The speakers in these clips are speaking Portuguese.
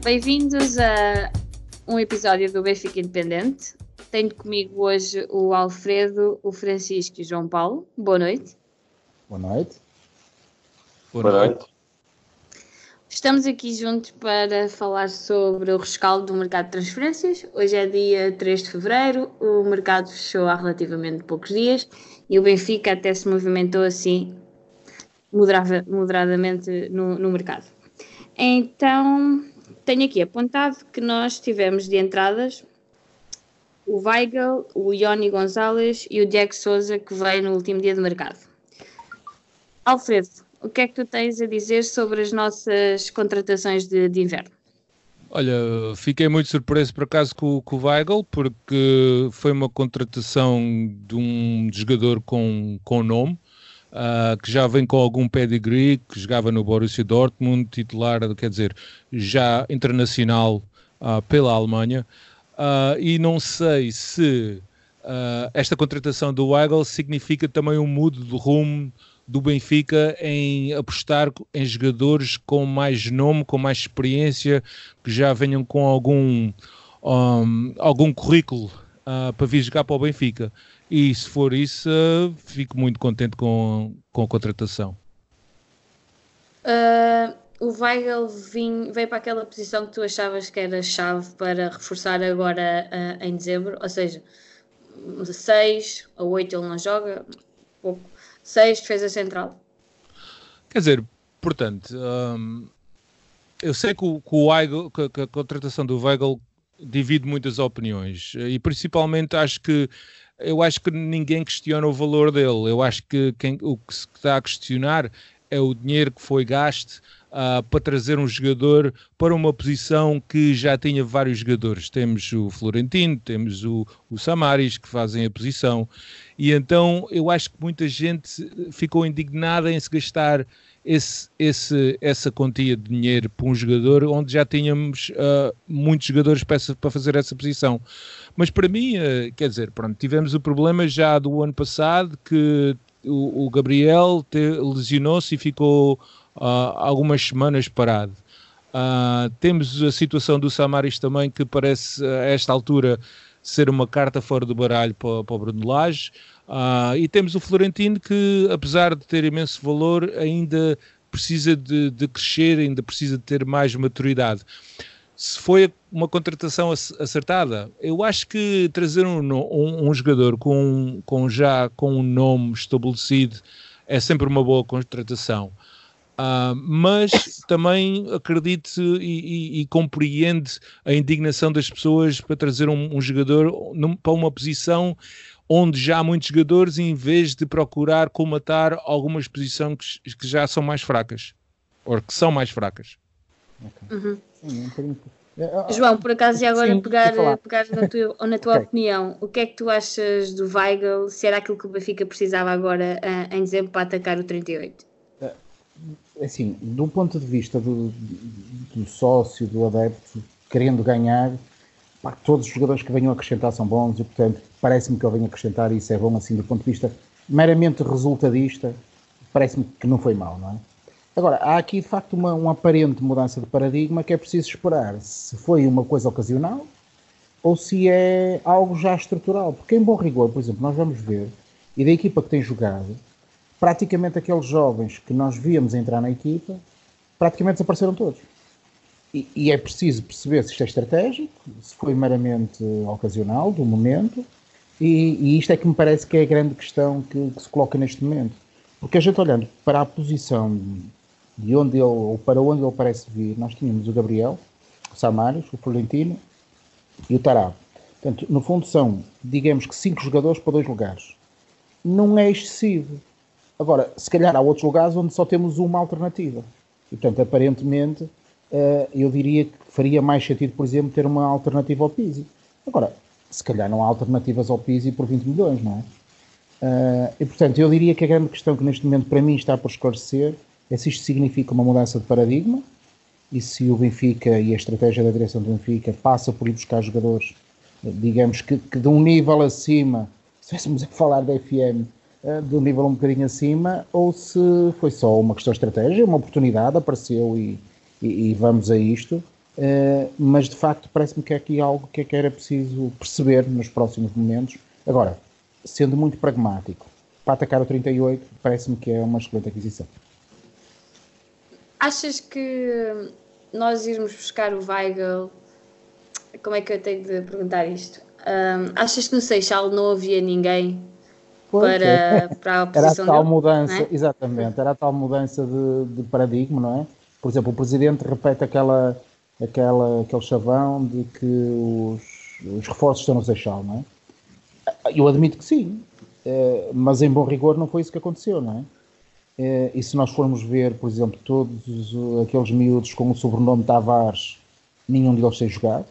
Bem-vindos a um episódio do Benfica Independente. Tenho comigo hoje o Alfredo, o Francisco e o João Paulo. Boa noite. Boa noite. Boa noite. Estamos aqui juntos para falar sobre o rescaldo do mercado de transferências. Hoje é dia 3 de fevereiro, o mercado fechou há relativamente poucos dias e o Benfica até se movimentou assim moderadamente no mercado. Então, tenho aqui apontado que nós tivemos de entradas o Weigl, o Ioni Gonzalez e o Diego Sousa, que veio no último dia de mercado. Alfredo, o que é que tu tens a dizer sobre as nossas contratações de inverno? Olha, fiquei muito surpreso por acaso com o Weigl, porque foi uma contratação de um jogador com nome, que já vem com algum pedigree, que jogava no Borussia Dortmund, titular, quer dizer, já internacional pela Alemanha, e não sei se esta contratação do Weigl significa também um mudo de rumo do Benfica em apostar em jogadores com mais nome, com mais experiência, que já venham com algum currículo para vir jogar para o Benfica. E se for isso, fico muito contente com a contratação. O Weigl veio para aquela posição que tu achavas que era chave para reforçar agora em dezembro, ou seja, 6 a 8 ele não joga, pouco. 6, defesa central. Quer dizer, portanto, eu sei que que a contratação do Weigl divide muitas opiniões e principalmente eu acho que ninguém questiona o valor dele. Eu acho que o que se está a questionar é o dinheiro que foi gasto para trazer um jogador para uma posição que já tinha vários jogadores. Temos o Florentino, temos o Samaris, que fazem a posição. E então eu acho que muita gente ficou indignada em se gastar essa quantia de dinheiro para um jogador onde já tínhamos muitos jogadores para fazer essa posição. Mas para mim, quer dizer, pronto, tivemos o problema já do ano passado que o Gabriel lesionou-se e ficou algumas semanas parado. Temos a situação do Samaris também, que parece a esta altura ser uma carta fora do baralho para o Bruno Lage. E temos o Florentino, que apesar de ter imenso valor, ainda precisa de crescer, ainda precisa de ter mais maturidade. Se foi uma contratação acertada, eu acho que trazer um jogador com um nome estabelecido é sempre uma boa contratação. Mas também acredito e compreendo a indignação das pessoas para trazer um jogador para uma posição onde já há muitos jogadores, em vez de procurar colmatar algumas posições que já são mais fracas, ou que são mais fracas. Okay. Uhum. Sim, João, por acaso, e agora sim, pegar na tua Okay. opinião, o que é que tu achas do Weigl, se era aquilo que o Benfica precisava agora em dezembro para atacar o 38? Assim, do ponto de vista do sócio, do adepto, querendo ganhar, todos os jogadores que venham acrescentar são bons e, portanto, parece-me que ele venha acrescentar e isso é bom, assim, do ponto de vista meramente resultadista, parece-me que não foi mau, não é? Agora, há aqui, de facto, uma aparente mudança de paradigma que é preciso esperar se foi uma coisa ocasional ou se é algo já estrutural. Porque, em bom rigor, por exemplo, nós vamos ver, e da equipa que tem jogado, praticamente aqueles jovens que nós víamos entrar na equipa, praticamente desapareceram todos. E é preciso perceber se isto é estratégico, se foi meramente ocasional, do momento, e isto é que me parece que é a grande questão que se coloca neste momento. Porque a gente olhando para a posição de onde ele, ou para onde ele parece vir, nós tínhamos o Gabriel, o Samaris, o Florentino e o Tarab. Portanto, no fundo são, digamos que 5 jogadores para 2 lugares. Não é excessivo. Agora, se calhar há outros lugares onde só temos uma alternativa. E, portanto, aparentemente, eu diria que faria mais sentido, por exemplo, ter uma alternativa ao Pizzi. Agora, se calhar não há alternativas ao Pizzi por 20 milhões, não é? E, portanto, eu diria que a grande questão que neste momento para mim está por esclarecer é se isto significa uma mudança de paradigma e se o Benfica e a estratégia da direção do Benfica passa por ir buscar jogadores, digamos que de um nível acima, se estivéssemos a falar da FM, de um nível um bocadinho acima, ou se foi só uma questão de estratégia, uma oportunidade, apareceu e vamos a isto, mas de facto parece-me que é aqui algo que era preciso perceber nos próximos momentos. Agora, sendo muito pragmático, para atacar o 38, parece-me que é uma excelente aquisição. Achas que nós irmos buscar o Weigl, como é que eu tenho de perguntar isto? Achas que no Seixal não havia ninguém para a posição era a tal dele, mudança, não é? exatamente, era a tal mudança de paradigma, não é? Por exemplo, o presidente repete aquele chavão de que os reforços estão no Seixal, não é? Eu admito que sim, mas em bom rigor não foi isso que aconteceu, não é? E se nós formos ver, por exemplo, todos aqueles miúdos com o sobrenome Tavares, nenhum deles tem jogado.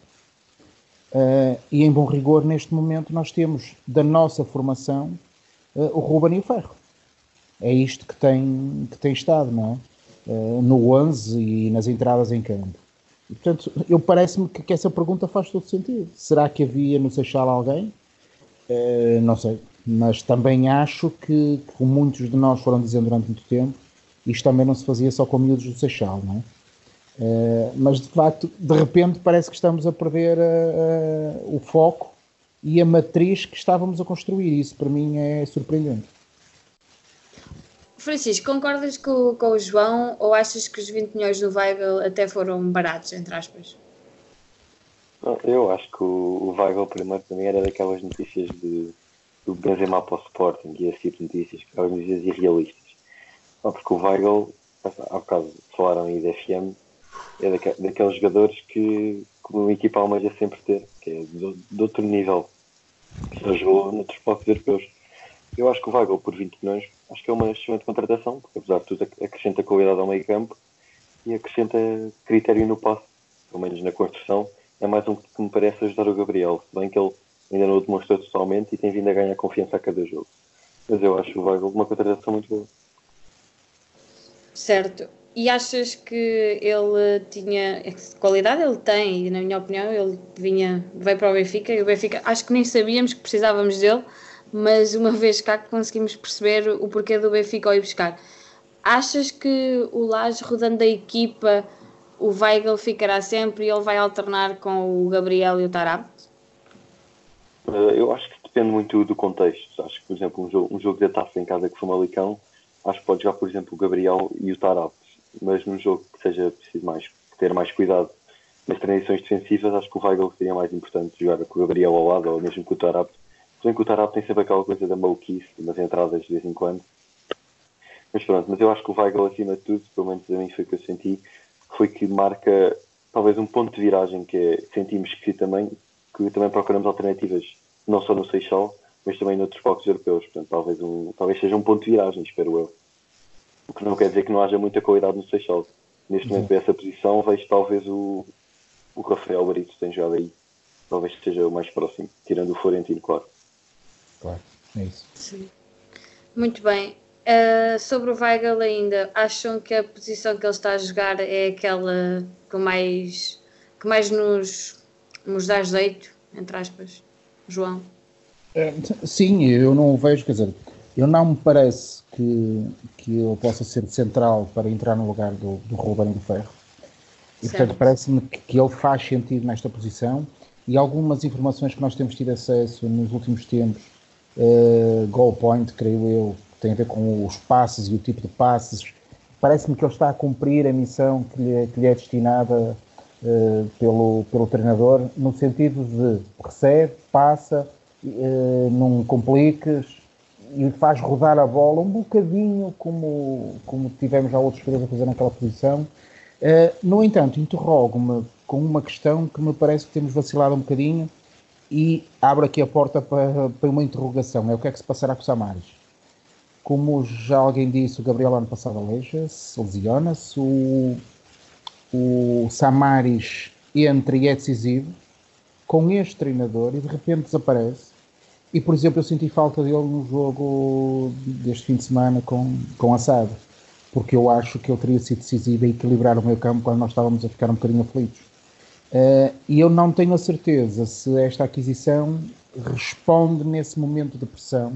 E em bom rigor, neste momento, nós temos da nossa formação o Ruben e o Ferro. É isto que tem estado, não é? No 11 e nas entradas em campo. E, portanto, parece-me que essa pergunta faz todo sentido. Será que havia no Seixal alguém? Não sei. Mas também acho que, como muitos de nós foram dizendo durante muito tempo, isto também não se fazia só com miúdos do Seixal, não é? Mas de facto, de repente, parece que estamos a perder o foco e a matriz que estávamos a construir. Isso para mim é surpreendente. Francisco, concordas com o João ou achas que os 20 milhões do Weigl até foram baratos, entre aspas? Eu acho que o Weigl primeiro também era daquelas notícias do Benzema para o Sporting e esse tipo de notícias, que eram notícias irrealistas. Porque o Weigl, há bocado falaram aí da FM, é daqueles jogadores que uma equipa almeja sempre ter, que é de outro nível, que já jogou noutros palcos europeus. Eu acho que o Weigl por 20 milhões, acho que é uma excelente contratação, porque apesar de tudo acrescenta qualidade ao meio campo e acrescenta critério no passe, pelo menos na construção. É mais um que me parece ajudar o Gabriel, se bem que ele ainda não o demonstrou totalmente e tem vindo a ganhar confiança a cada jogo. Mas eu acho o Weigl uma contratação muito boa. Certo. E achas que ele tinha qualidade? Ele tem, e na minha opinião ele veio para o Benfica e o Benfica, acho que nem sabíamos que precisávamos dele, mas uma vez cá conseguimos perceber o porquê do Benfica ao ir buscar. Achas que o Lage rodando a equipa, o Weigl ficará sempre e ele vai alternar com o Gabriel e o Taarabt? Eu acho que depende muito do contexto. Acho que, por exemplo, um jogo da Taça em casa que foi Malicão, acho que pode jogar, por exemplo, o Gabriel e o Taarabt. Mas num jogo que seja preciso ter mais cuidado nas transições defensivas, acho que o Weigl seria mais importante jogar com o Gabriel ao lado ou mesmo com o Taarabt. Se bem que o Taarabt tem sempre aquela coisa da maluquice, nas entradas de vez em quando. Mas pronto, mas eu acho que o Weigl, acima de tudo, pelo menos a mim foi o que eu senti, foi que marca talvez um ponto de viragem, que é, sentimos que também procuramos alternativas, não só no Seixal, mas também noutros palcos europeus. Portanto, talvez seja um ponto de viragem, espero eu. O que não quer dizer que não haja muita qualidade no Seixal. Neste momento, para essa posição, vejo talvez o Rafael Brito tem jogado aí. Talvez seja o mais próximo, tirando o Florentino, claro. Claro, é isso. Sim. Muito bem. Sobre o Weigl ainda, acham que a posição que ele está a jogar é aquela que mais nos dá jeito, entre aspas, João? Sim, eu não o vejo, quer dizer, eu não me parece que eu possa ser central para entrar no lugar do Ruben e do Ferro. E Certo. portanto parece-me que ele faz sentido nesta posição e algumas informações que nós temos tido acesso nos últimos tempos, goal point, creio eu, que tem a ver com os passes e o tipo de passes, parece-me que ele está a cumprir a missão que lhe é destinada pelo treinador, no sentido de recebe, passa, não compliques e faz rodar a bola um bocadinho como tivemos já outros jogadores a fazer naquela posição. No entanto, interrogo-me com uma questão que me parece que temos vacilado um bocadinho e abro aqui a porta para uma interrogação. É o que é que se passará com o Samaris? Como já alguém disse, o Gabriel ano passado aleija-se, lesiona-se, o Samaris entra e é decisivo com este treinador e de repente desaparece. E, por exemplo, eu senti falta dele no jogo deste fim de semana com Assad, porque eu acho que ele teria sido decisivo a equilibrar o meio campo quando nós estávamos a ficar um bocadinho aflitos. E eu não tenho a certeza se esta aquisição responde nesse momento de pressão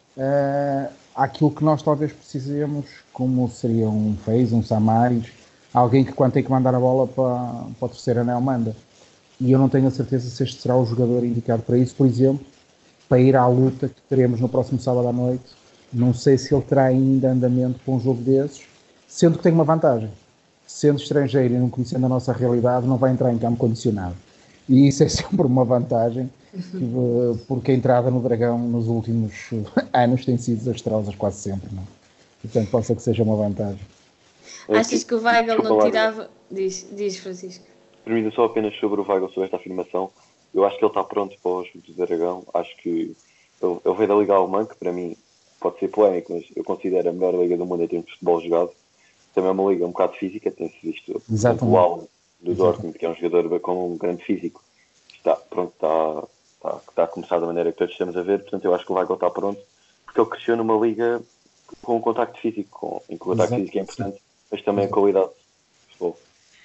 àquilo que nós talvez precisemos, como seria um Fez, um Samaris, alguém que quando tem que mandar a bola para o terceiro anel manda. E eu não tenho a certeza se este será o jogador indicado para isso, por exemplo, para ir à luta que teremos no próximo sábado à noite. Não sei se ele terá ainda andamento para um jogo desses, sendo que tem uma vantagem. Sendo estrangeiro e não conhecendo a nossa realidade, não vai entrar em campo condicionado. E isso é sempre uma vantagem, porque a entrada no Dragão nos últimos anos tem sido desastrosa, quase sempre. Não? Portanto, pode ser que seja uma vantagem. Achas que o Weigl não tirava... Diz Francisco. Permita só apenas sobre o Weigl, sobre esta afirmação. Eu acho que ele está pronto para os do Dragão. Acho que ele veio da Liga Alemã, que para mim pode ser polémico, mas eu considero a melhor liga do mundo em termos de futebol jogado. Também é uma liga um bocado física, tem-se visto o Allen do Dortmund, que é um jogador com um grande físico. Está a começar da maneira que todos estamos a ver, portanto eu acho que o Weigl está pronto, porque ele cresceu numa liga com um contacto físico, em que o contacto físico é importante, mas também a qualidade de futebol.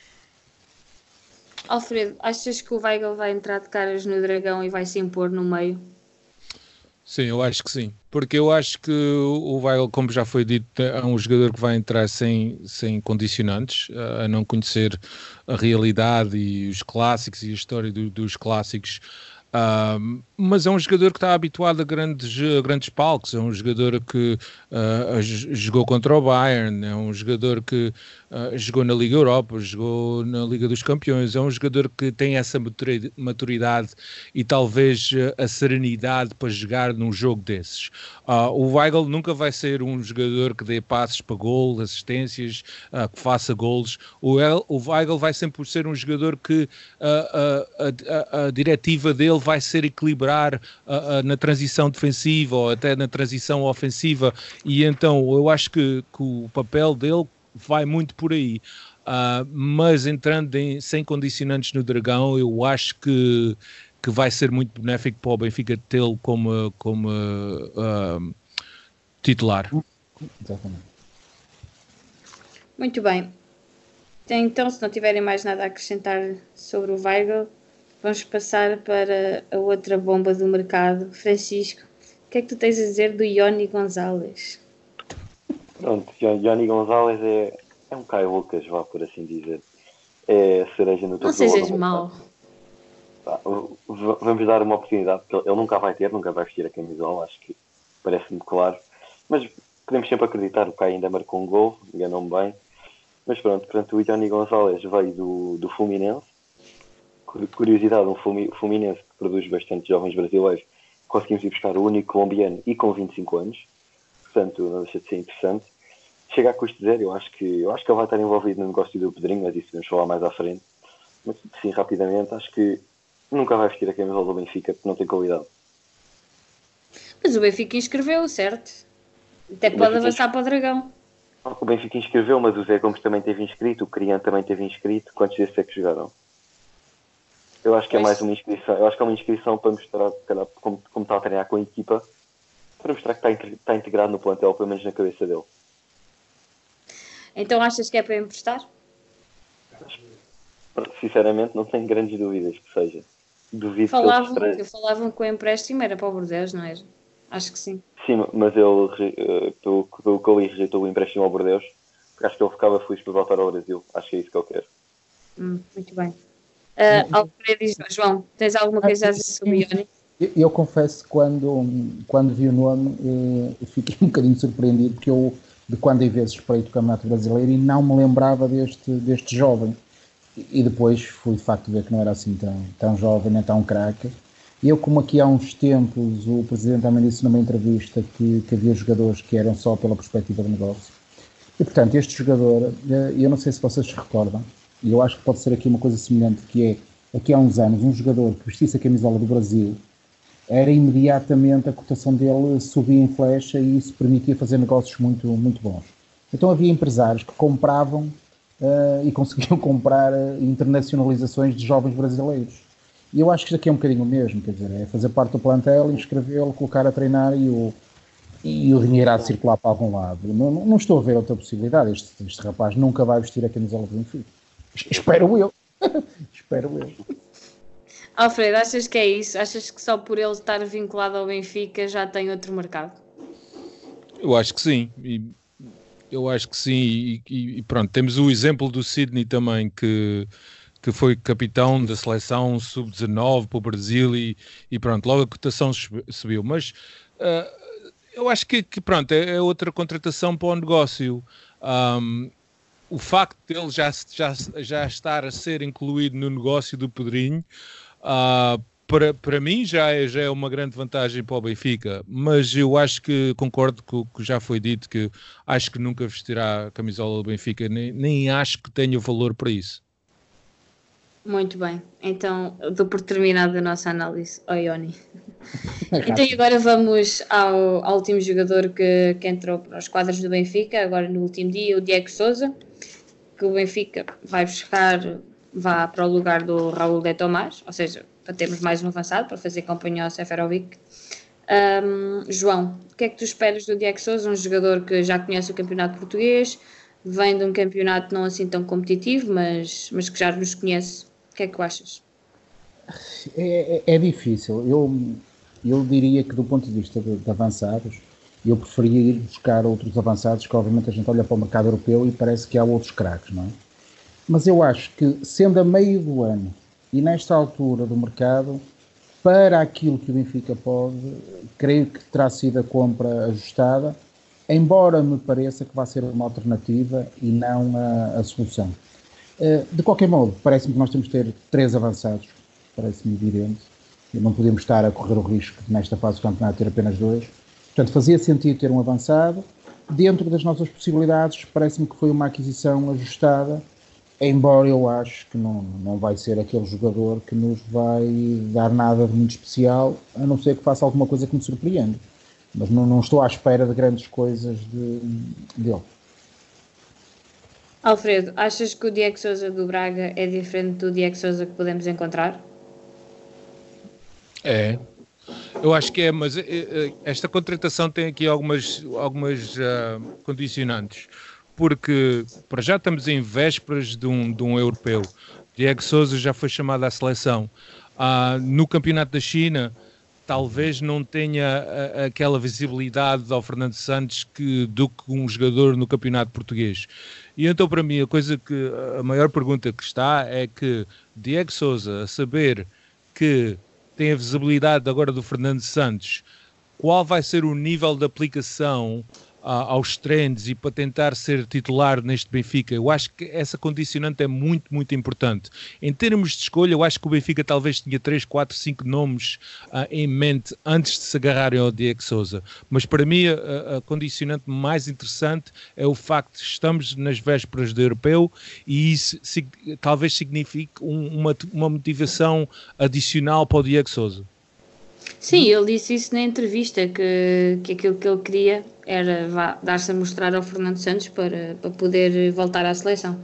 Alfredo, achas que o Weigl vai entrar de caras no Dragão e vai se impor no meio? Sim, eu acho que sim. Porque eu acho que o Weigl, como já foi dito, é um jogador que vai entrar sem condicionantes, a não conhecer a realidade e os clássicos e a história dos clássicos. Mas é um jogador que está habituado a grandes palcos, é um jogador que jogou contra o Bayern, é um jogador que jogou na Liga Europa, jogou na Liga dos Campeões, é um jogador que tem essa maturidade e talvez a serenidade para jogar num jogo desses. O Weigl nunca vai ser um jogador que dê passes para gol, assistências, que faça golos. O Weigl vai sempre ser um jogador que a diretiva dele vai ser equilibrar na transição defensiva ou até na transição ofensiva, e então eu acho que o papel dele vai muito por aí. Mas entrando sem condicionantes no Dragão, eu acho que vai ser muito benéfico para o Benfica tê-lo como titular. Exatamente. Muito bem. Então, se não tiverem mais nada a acrescentar sobre o Weigl, vamos passar para a outra bomba do mercado. Francisco, o que é que tu tens a dizer do Ioni Gonzalez? Pronto, Ioni Gonzalez é um Caio Lucas, vá por assim dizer. É a cereja no topo. Não sejas mau. Vamos dar uma oportunidade, porque ele nunca vai vestir a camisola, acho que parece-me claro. Mas podemos sempre acreditar, o Caio ainda marcou um gol, enganou-me bem. Mas pronto, portanto, o Ioni Gonzalez veio do Fluminense. Curiosidade, um Fluminense que produz bastante jovens brasileiros. Conseguimos ir buscar o único colombiano e com 25 anos. Portanto, não deixa de ser interessante. Chega a custo zero, eu acho que ele vai estar envolvido no negócio do Pedrinho, mas isso vamos falar mais à frente. Mas sim, rapidamente, acho que nunca vai vestir a camisola do Benfica porque não tem qualidade. Mas o Benfica inscreveu, certo? Até pode avançar para o Dragão. O Benfica inscreveu, mas o Zé Gomes também teve inscrito, o Crian também teve inscrito. Quantos desses é que jogaram? Eu acho que é mais uma inscrição. Eu acho que é uma inscrição para mostrar, calhar, como está a treinar com a equipa, para mostrar que está integrado no plantel, pelo menos na cabeça dele. Então achas que é para emprestar? Sinceramente, não tenho grandes dúvidas que seja. Duvido falavam que o empréstimo era para o Bordeaux, não era? Acho que sim. Sim, mas ele, pelo que eu li, rejeitou o empréstimo ao Bordeaux, porque acho que ele ficava feliz por voltar ao Brasil. Acho que é isso que ele quer. Muito bem. Alfredo e João, tens alguma coisa a dizer sobre o Ioni? Eu confesso que quando vi o nome, fiquei um bocadinho surpreendido, porque eu, de quando em vez espreito o Campeonato Brasileiro e não me lembrava deste jovem. E depois fui de facto ver que não era assim tão jovem, nem tão craque. Eu, como aqui há uns tempos, o Presidente também disse numa entrevista que havia jogadores que eram só pela perspectiva do negócio. E, portanto, este jogador, eu não sei se vocês se recordam, e eu acho que pode ser aqui uma coisa semelhante, que é, aqui há uns anos, um jogador que vestisse a camisola do Brasil, era imediatamente a cotação dele subia em flecha e isso permitia fazer negócios muito, muito bons. Então havia empresários que compravam e conseguiam comprar internacionalizações de jovens brasileiros. E eu acho que isto aqui é um bocadinho o mesmo, quer dizer, é fazer parte do plantel, inscrevê-lo, colocar a treinar e o dinheiro há de circular para algum lado. Não estou a ver outra possibilidade. Este rapaz nunca vai vestir a camisola do Benfica. Espero eu. Espero eu. Alfredo, achas que é isso? Achas que só por ele estar vinculado ao Benfica já tem outro mercado? Eu acho que sim. Eu acho que sim, e pronto, temos o exemplo do Sidney também, que foi capitão da seleção sub-19 para o Brasil e pronto, logo a cotação subiu. Mas eu acho que pronto, é outra contratação para o negócio. O facto dele já estar a ser incluído no negócio do Pedrinho, para mim já é uma grande vantagem para o Benfica, mas eu acho que concordo com o que já foi dito, que acho que nunca vestirá a camisola do Benfica, nem acho que tenha valor para isso. Muito bem, então dou por terminada a nossa análise ao Ioni. Então agora vamos ao último jogador que entrou para os quadros do Benfica, agora no último dia, o Diego Sousa, que o Benfica vai buscar, vá para o lugar do Raul de Tomás, ou seja, para termos mais um avançado, para fazer companhia ao Seferovic. João, o que é que tu esperas do Diego Sousa, um jogador que já conhece o campeonato português, vem de um campeonato não assim tão competitivo, mas que já nos conhece? O que é que tu achas? É difícil. Eu diria que do ponto de vista de avançados, eu preferia ir buscar outros avançados, que obviamente a gente olha para o mercado europeu e parece que há outros craques, não é? Mas eu acho que, sendo a meio do ano e nesta altura do mercado, para aquilo que o Benfica pode, creio que terá sido a compra ajustada, embora me pareça que vai ser uma alternativa e não a solução. De qualquer modo, parece-me que nós temos de ter 3 avançados, parece-me evidente, e não podemos estar a correr o risco de, nesta fase do campeonato, ter apenas 2. Portanto, fazia sentido ter um avançado. Dentro das nossas possibilidades, parece-me que foi uma aquisição ajustada, embora eu acho que não vai ser aquele jogador que nos vai dar nada de muito especial, a não ser que faça alguma coisa que me surpreenda. Mas não estou à espera de grandes coisas dele. Alfredo, achas que o Diego Sousa do Braga é diferente do Diego Sousa que podemos encontrar? É, eu acho que é, mas esta contratação tem aqui algumas condicionantes, porque para já estamos em vésperas de um europeu. Diego Sousa já foi chamado à seleção. No campeonato da China, talvez não tenha aquela visibilidade ao Fernando Santos do que um jogador no campeonato português. E então, para mim, a maior pergunta que está é que Diego Sousa, a saber que tem a visibilidade agora do Fernando Santos, qual vai ser o nível de aplicação aos treinos e para tentar ser titular neste Benfica? Eu acho que essa condicionante é muito, muito importante. Em termos de escolha, eu acho que o Benfica talvez tinha 3, 4, 5 nomes em mente antes de se agarrarem ao Diego Sousa. Mas para mim a condicionante mais interessante é o facto de estamos nas vésperas do europeu e isso talvez signifique uma motivação adicional para o Diego Sousa. Sim, ele disse isso na entrevista, que aquilo que ele queria era dar-se a mostrar ao Fernando Santos para poder voltar à seleção.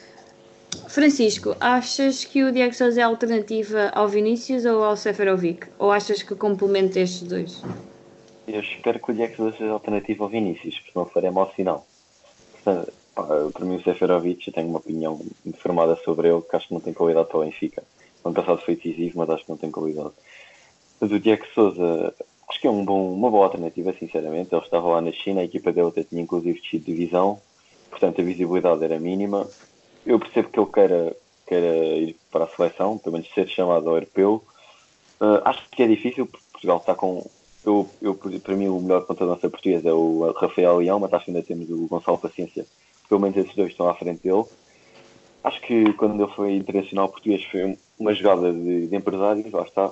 Francisco, achas que o Diego Sousa é alternativa ao Vinícius ou ao Seferovic? Ou achas que complementa estes dois? Eu espero que o Diego Sousa seja alternativa ao Vinícius, porque senão faria mau sinal. Portanto, para mim o Seferovic, eu tenho uma opinião formada sobre ele, que acho que não tem qualidade para o Benfica. No ano passado foi decisivo, mas acho que não tem qualidade. Mas o Diego Sousa, acho que é uma boa alternativa, sinceramente. Ele estava lá na China, a equipa dele até tinha inclusive descido de divisão, portanto a visibilidade era mínima. Eu percebo que ele queira ir para a seleção, pelo menos ser chamado ao europeu. Acho que é difícil, porque Portugal está com... para mim, o melhor ponta da nossa portuguesa é o Rafael Leão, mas acho que ainda temos o Gonçalo Paciência. Pelo menos esses dois estão à frente dele. Acho que quando ele foi internacional português foi uma jogada de empresários, lá está.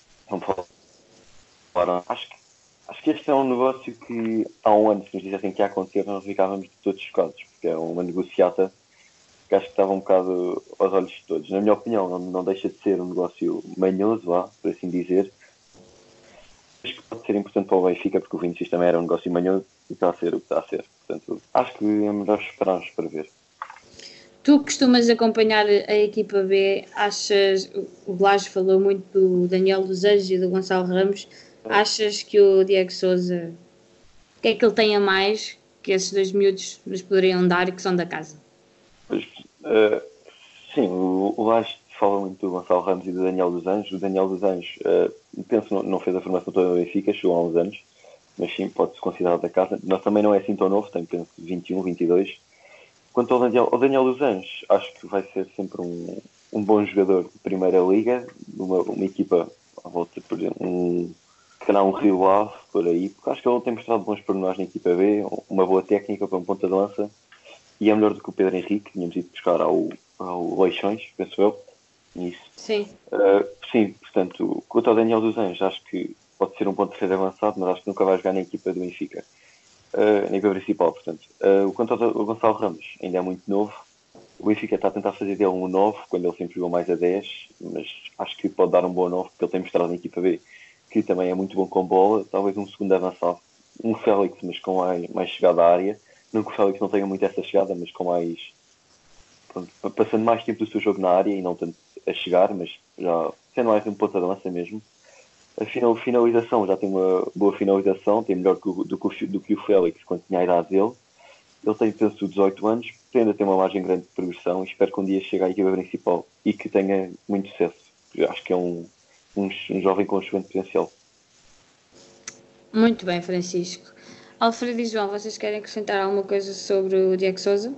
Acho que este é um negócio que há um ano, se nos dissessem que ia acontecer, nós ficávamos todos chocados, porque é uma negociata que acho que estava um bocado aos olhos de todos. Na minha opinião, não deixa de ser um negócio manhoso, por assim dizer. Acho que pode ser importante para o Benfica, porque o Vinícius também era um negócio manhoso e está a ser o que está a ser. Portanto, acho que é melhor esperarmos para ver. Tu costumas acompanhar a equipa B, achas, o Blas falou muito do Daniel dos Anjos e do Gonçalo Ramos, achas que o Diego Sousa, o que é que ele tem a mais que esses dois miúdos nos poderiam dar e que são da casa? Pois, sim, o Blas fala muito do Gonçalo Ramos e do Daniel dos Anjos. O Daniel dos Anjos, penso, não fez a formação toda no Benfica, chegou há uns anos, mas sim, pode-se considerar da casa. Mas também não é assim tão novo, tem penso 21, 22. Quanto ao Daniel dos Anjos, acho que vai ser sempre um bom jogador de Primeira Liga, uma equipa à volta, por exemplo, se calhar um Rio Ave, por aí, porque acho que ele tem mostrado bons pormenores na equipa B, uma boa técnica para um ponta de lança, e é melhor do que o Pedro Henrique, que tínhamos ido buscar ao Leixões, penso eu. Isso. Sim. Sim, portanto, quanto ao Daniel dos Anjos, acho que pode ser um ponto terceiro avançado, mas acho que nunca vai jogar na equipa do Benfica, na equipa principal, portanto. Quanto ao Gonçalo Ramos, ainda é muito novo. O Benfica está a tentar fazer dele um 9, quando ele sempre jogou mais a 10, mas acho que pode dar um bom 9, porque ele tem mostrado na equipa B, que também é muito bom com bola, talvez um segundo avançado, um Félix, mas com mais chegada à área. Não que o Félix não tenha muito essa chegada, mas com mais... Pronto, passando mais tempo do seu jogo na área e não tanto a chegar, mas já sendo mais um ponta de lança mesmo. A finalização, já tem uma boa finalização, tem melhor do que o Félix quando tinha a idade dele. Ele tem, penso, 18 anos, ainda tem uma margem grande de progressão e espero que um dia chegue à equipa principal e que tenha muito sucesso. Eu acho que é um jovem com excelente potencial. Muito bem, Francisco. Alfredo e João, vocês querem acrescentar alguma coisa sobre o Diego Sousa?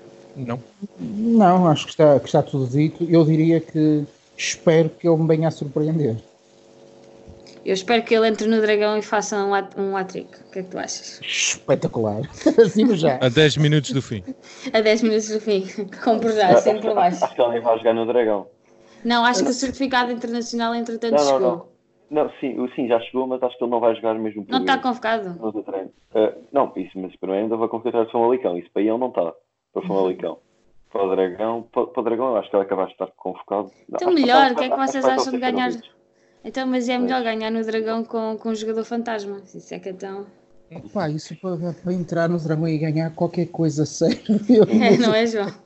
Não, acho que está tudo dito. Eu diria que espero que ele me venha a surpreender. Eu espero que ele entre no Dragão e faça um hat-trick. O que é que tu achas? Espetacular. Assim já. A 10 minutos do fim. A 10 minutos do fim. Comprar, sempre por baixo. Acho que ele nem vai jogar no Dragão. Não, acho que o certificado internacional entretanto chegou. Não, sim, já chegou, mas acho que ele não vai jogar mesmo. Não está convocado? No treino. Não, isso, mas para mim ainda vai convocar o Famalicão. Isso para ele não está. Para o Famalicão. Para o Dragão, eu acho que ele acaba de estar convocado. Então melhor, o que é que vocês acham de ganhar? Então, mas é melhor ganhar no Dragão com um jogador fantasma. Isso é que então... Pá, isso para entrar no Dragão e ganhar qualquer coisa sério. Não é, João?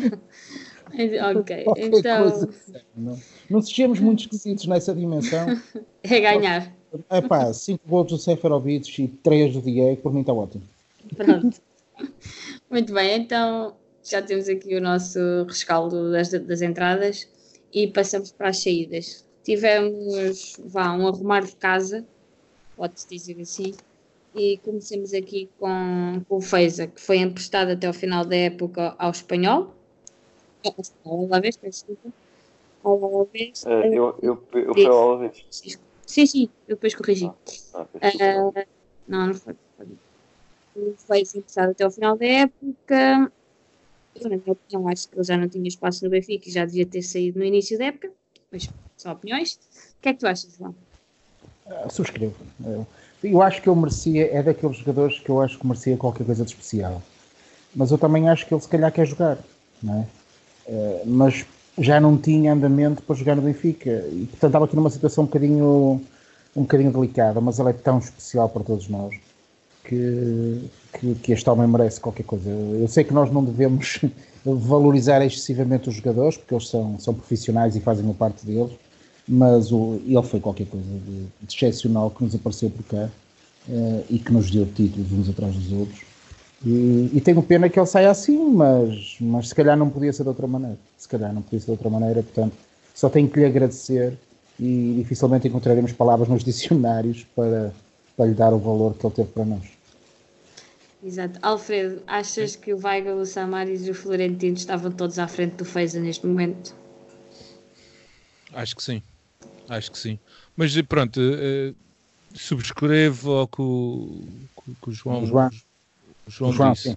Ok, então... Não sejamos muito esquisitos nessa dimensão. É ganhar. É pá, 5 gols do Seferovic e 3 do Diego, por mim está ótimo. Pronto. Muito bem, então já temos aqui o nosso rescaldo das entradas e passamos para as saídas. Tivemos um arrumar de casa, pode-se dizer assim, e comecemos aqui com o Feiza, que foi emprestado até ao final da época ao Espanhol. Ao Alavés, peço desculpa. Ao Alavés. Eu fui ao Alavés. Sim, eu depois corrigi. Não foi. Foi emprestado até ao final da época. Eu, na minha opinião, acho que ele já não tinha espaço no Benfica e já devia ter saído no início da época. Mas são opiniões. O que é que tu achas, João? Subscrevo. Eu acho que ele merecia, é daqueles jogadores que eu acho que merecia qualquer coisa de especial. Mas eu também acho que ele se calhar quer jogar, não é? Mas já não tinha andamento para jogar no Benfica e portanto estava aqui numa situação um bocadinho delicada, mas ele é tão especial para todos nós que este homem merece qualquer coisa. Eu sei que nós não devemos valorizar excessivamente os jogadores porque eles são profissionais e fazem a parte deles, mas ele foi qualquer coisa de excepcional que nos apareceu por cá e que nos deu títulos uns atrás dos outros. E tenho pena que ele saia assim, mas se calhar não podia ser de outra maneira. Portanto, só tenho que lhe agradecer e dificilmente encontraremos palavras nos dicionários para lhe dar o valor que ele teve para nós. Exato. Alfredo, achas que o Weigl, o Samaris e o Florentino estavam todos à frente do Feiza neste momento? Acho que sim. Mas pronto, subscrevo ao que o João disse.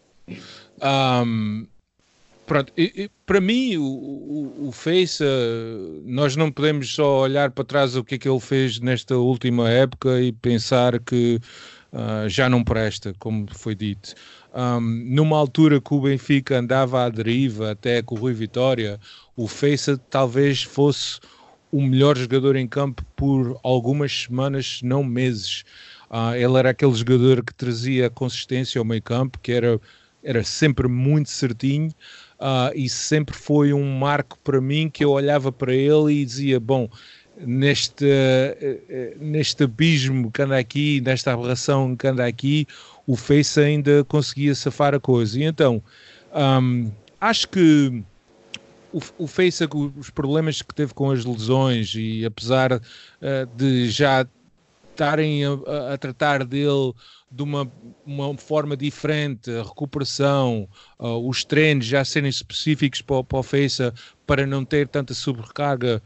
Pronto, para mim o Feiza, nós não podemos só olhar para trás o que é que ele fez nesta última época e pensar que já não presta, como foi dito. Numa altura que o Benfica andava à deriva, até com o Rui Vitória, o Feiza talvez fosse o melhor jogador em campo por algumas semanas, não meses. Ele era aquele jogador que trazia consistência ao meio campo, que era sempre muito certinho, e sempre foi um marco para mim, que eu olhava para ele e dizia, bom, neste abismo que anda aqui, nesta aberração que anda aqui, o Feiça ainda conseguia safar a coisa. E então, acho que o Feiça, com os problemas que teve com as lesões, e apesar de já estarem a tratar dele de uma forma diferente, a recuperação, os treinos já serem específicos para o Feiça, para não ter tanta sobrecarga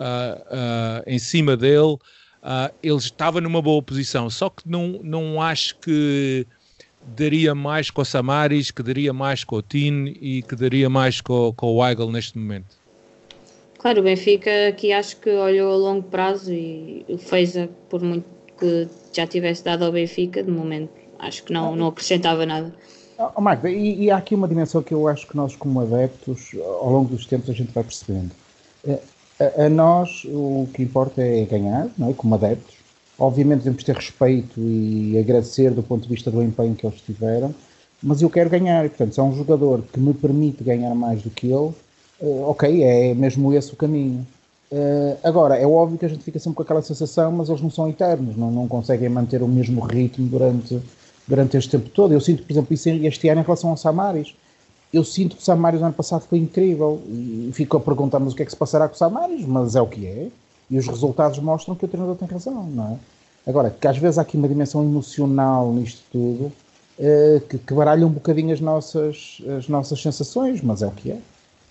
em cima dele, ele estava numa boa posição, só que não acho que daria mais com o Samaris, que daria mais com o Tine e que daria mais com o Weigl neste momento. Claro, o Benfica aqui acho que olhou a longo prazo e o Feiza, por muito que já tivesse dado ao Benfica, de momento acho que não acrescentava nada. Magda, e há aqui uma dimensão que eu acho que nós como adeptos, ao longo dos tempos a gente vai percebendo. A nós o que importa é ganhar, não é? Como adeptos. Obviamente devemos ter respeito e agradecer do ponto de vista do empenho que eles tiveram, mas eu quero ganhar, e, portanto, se é um jogador que me permite ganhar mais do que ele, ok, é mesmo esse o caminho. Agora, é óbvio que a gente fica sempre com aquela sensação, mas eles não são eternos, não conseguem manter o mesmo ritmo durante este tempo todo. Eu sinto, por exemplo, isso este ano em relação ao Samaris. Eu sinto que o Samaris no ano passado foi incrível e fico a perguntar, mas o que é que se passará com o Samaris? Mas é o que é. E os resultados mostram que o treinador tem razão, não é? Agora, que às vezes há aqui uma dimensão emocional nisto tudo, que baralha um bocadinho as nossas sensações, mas é o que é.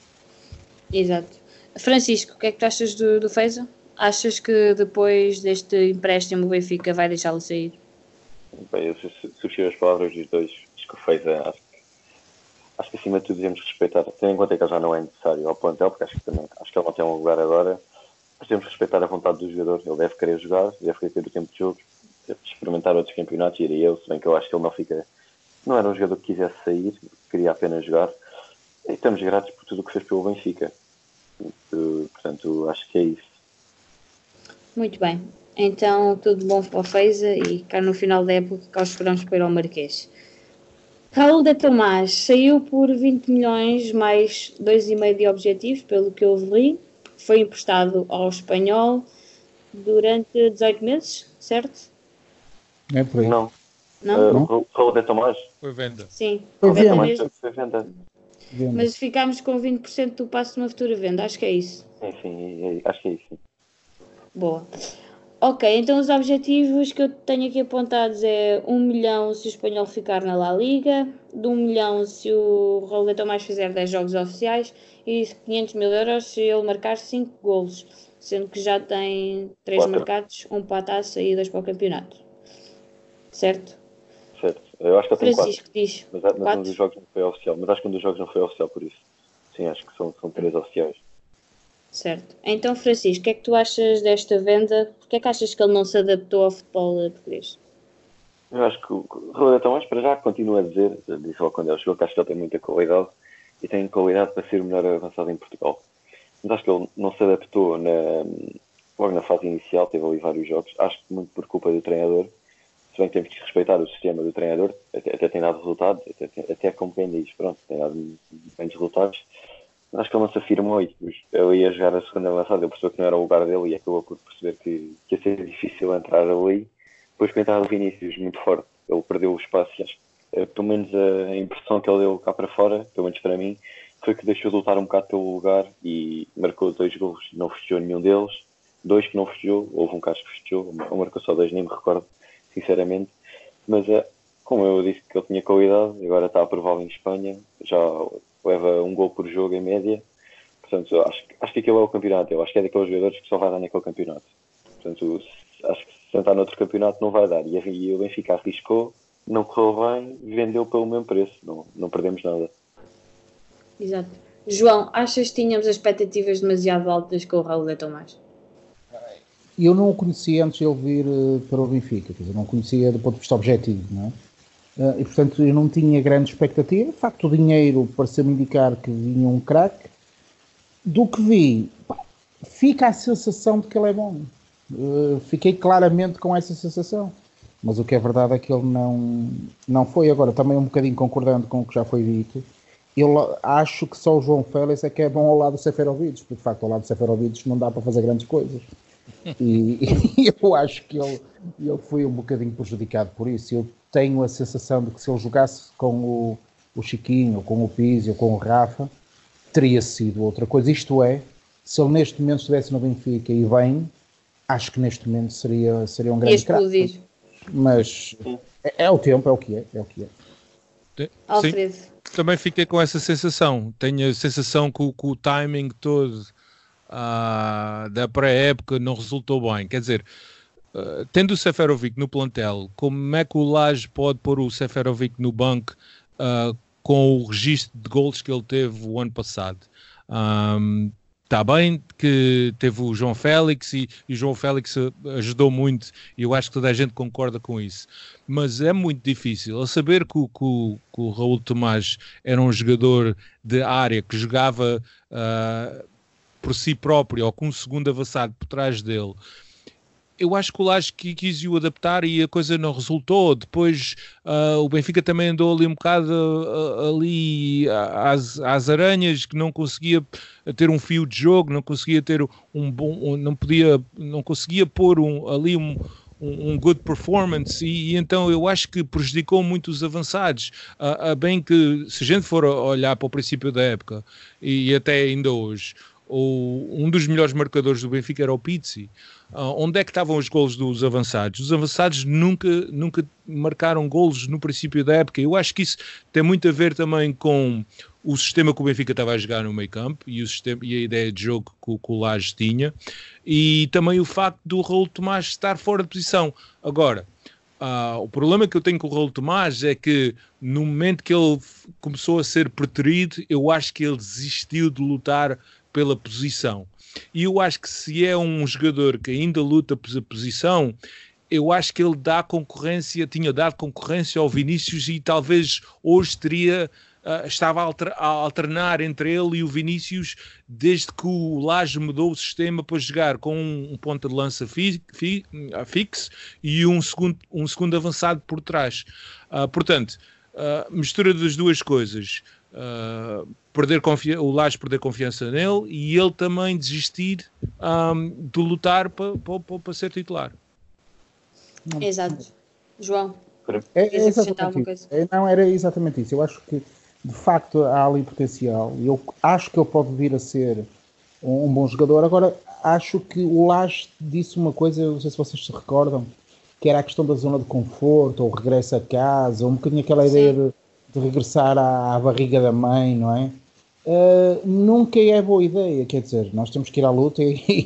Exato. Francisco, o que é que tu achas do Feiza? Achas que depois deste empréstimo o Benfica vai deixá-lo sair? Bem, eu subscrevo as palavras dos dois. Acho que o Feiza, acho que acima de tudo devemos respeitar, tendo em conta que ele já não é necessário ao plantel, porque acho que ele não tem um lugar agora. Mas temos que respeitar a vontade do jogador. Ele deve querer jogar, deve querer ter o tempo de jogo, deve experimentar outros campeonatos, e iria eu, se bem que eu acho que ele não era um jogador que quisesse sair, queria apenas jogar. E estamos gratos por tudo o que fez pelo Benfica. Portanto, acho que é isso. Muito bem. Então, tudo bom para o Feiza e cá no final da época cá os esperamos para ir ao Marquês. Raul de Tomás saiu por 20 milhões mais 2,5 de objetivos, pelo que eu li. Foi emprestado ao Espanhol durante 18 meses, certo? É por aí. Não. Não? Raul de Tomás? Foi venda. Sim. Foi venda venda. mesmo. Foi venda. Mas ficámos com 20% do passo de uma futura venda, acho que é isso. Sim, acho que é isso. Boa. Ok, então os objetivos que eu tenho aqui apontados é 1 milhão se o Espanhol ficar na La Liga, de 1 milhão se o Raul de Tomás fizer 10 jogos oficiais e 500 mil euros se ele marcar 5 golos, sendo que já tem 3 4 marcados, 1 para a taça e 2 para o campeonato. Certo? Certo. Eu acho que ele tem 4. Francisco diz Mas 4. um dos jogos não foi oficial. Mas acho que um dos jogos não foi oficial por isso. Sim, acho que são 3 oficiais. Certo. Então, Francisco, o que é que tu achas desta venda? Porquê é que achas que ele não se adaptou ao futebol português? Eu acho que o Raul de Tomás, para já, continua a dizer, disse logo quando ele chegou, que acho que ele tem muita qualidade e tem qualidade para ser o melhor avançado em Portugal. Mas acho que ele não se adaptou logo na fase inicial, teve ali vários jogos, acho que muito por culpa do treinador, se bem que temos que respeitar o sistema do treinador, até tem dado resultados, até como quem diz, pronto, tem dado bem resultados, mas acho que ele não se afirmou e ele ia jogar a segunda avançada, ele percebeu que não era o lugar dele e acabou por perceber que ia ser difícil entrar ali. Depois com a entrada do Vinícius muito forte, ele perdeu o espaço e acho que, pelo menos a impressão que ele deu cá para fora, pelo menos para mim, foi que deixou de lutar um bocado pelo lugar e marcou 2 golos, não festejou nenhum deles, 2 que não festejou, houve um caso que festejou, ou marcou só 2, nem me recordo, sinceramente, mas como eu disse que ele tinha qualidade, agora está aprovado em Espanha, já leva 1 gol por jogo em média, portanto acho que aquele é o campeonato, eu acho que é daqueles jogadores que só vai dar naquele campeonato, portanto acho que se sentar noutro campeonato não vai dar, e o Benfica arriscou, não correu bem, vendeu pelo mesmo preço, não perdemos nada. Exato. João, achas que tínhamos expectativas demasiado altas com o Raul de Tomás? Eu não o conhecia antes de ele vir para o Benfica, quer dizer, não o conhecia do ponto de vista objetivo, não é? E portanto eu não tinha grande expectativa. De facto, o dinheiro pareceu-me indicar que vinha um craque. Do que vi, fica a sensação de que ele é bom. Fiquei claramente com essa sensação. Mas o que é verdade é que ele não foi. Agora, também um bocadinho concordando com o que já foi dito, eu acho que só o João Félix é que é bom ao lado do Seferovic, porque de facto ao lado do Seferovic não dá para fazer grandes coisas. E eu acho que ele foi um bocadinho prejudicado por isso. Eu tenho a sensação de que se ele jogasse com o Chiquinho, ou com o Pizzi, ou com o Rafa, teria sido outra coisa. Isto é, se ele neste momento estivesse no Benfica e bem, acho que neste momento seria um Ia grande craque. explodir. Mas é o tempo, é o que é. Alfredo. Sim, também fiquei com essa sensação. Tenho a sensação que o timing todo da pré-época não resultou bem. Quer dizer, tendo o Seferovic no plantel, como é que o Lage pode pôr o Seferovic no banco com o registro de golos que ele teve o ano passado? Está bem que teve o João Félix e o João Félix ajudou muito e eu acho que toda a gente concorda com isso. Mas é muito difícil. A saber que o Raul Tomás era um jogador de área que jogava por si próprio ou com um segundo avançado por trás dele. Eu acho que o Lage quis o adaptar e a coisa não resultou. Depois o Benfica também andou ali um bocado ali às aranhas, que não conseguia ter um fio de jogo, não conseguia ter não conseguia pôr ali um good performance e então eu acho que prejudicou muito os avançados. Bem que se a gente for olhar para o princípio da época e até ainda hoje, um dos melhores marcadores do Benfica era o Pizzi. Onde é que estavam os golos dos avançados? Os avançados nunca marcaram golos no princípio da época. Eu acho que isso tem muito a ver também com o sistema que o Benfica estava a jogar no meio campo e a ideia de jogo que o Lage tinha e também o facto do Raul Tomás estar fora de posição. Agora, o problema que eu tenho com o Raul Tomás é que no momento que ele começou a ser preterido, eu acho que ele desistiu de lutar pela posição. E eu acho que se é um jogador que ainda luta pela posição, eu acho que ele tinha dado concorrência ao Vinícius e talvez hoje estava a alternar entre ele e o Vinícius desde que o Lage mudou o sistema para jogar com um ponta de lança fixo e um segundo avançado por trás. Portanto, mistura das duas coisas. O Lage perder confiança nele e ele também desistir de lutar para ser titular. Exato. João, É exatamente isso. Não, era exatamente isso. Eu acho que de facto há ali potencial. Eu acho que ele pode vir a ser um bom jogador. Agora, acho que o Lage disse uma coisa, não sei se vocês se recordam, que era a questão da zona de conforto, ou regresso a casa, um bocadinho aquela ideia de regressar à barriga da mãe, não é? Nunca é boa ideia, quer dizer, nós temos que ir à luta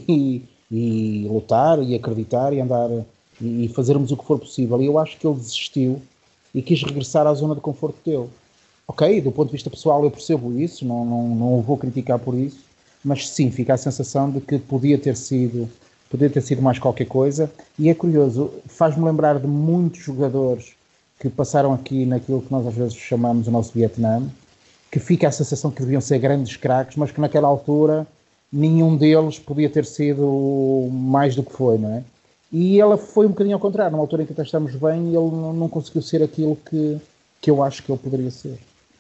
e lutar e acreditar e andar e fazermos o que for possível. E eu acho que ele desistiu e quis regressar à zona de conforto dele. Ok, do ponto de vista pessoal eu percebo isso, não o vou criticar por isso, mas sim, fica a sensação de que podia ter sido mais qualquer coisa. E é curioso, faz-me lembrar de muitos jogadores que passaram aqui naquilo que nós às vezes chamamos o nosso Vietnã, que fica a sensação que deviam ser grandes craques, mas que naquela altura nenhum deles podia ter sido mais do que foi, não é? E ela foi um bocadinho ao contrário, numa altura em que até estamos bem, e ele não conseguiu ser aquilo que eu acho que ele poderia ser.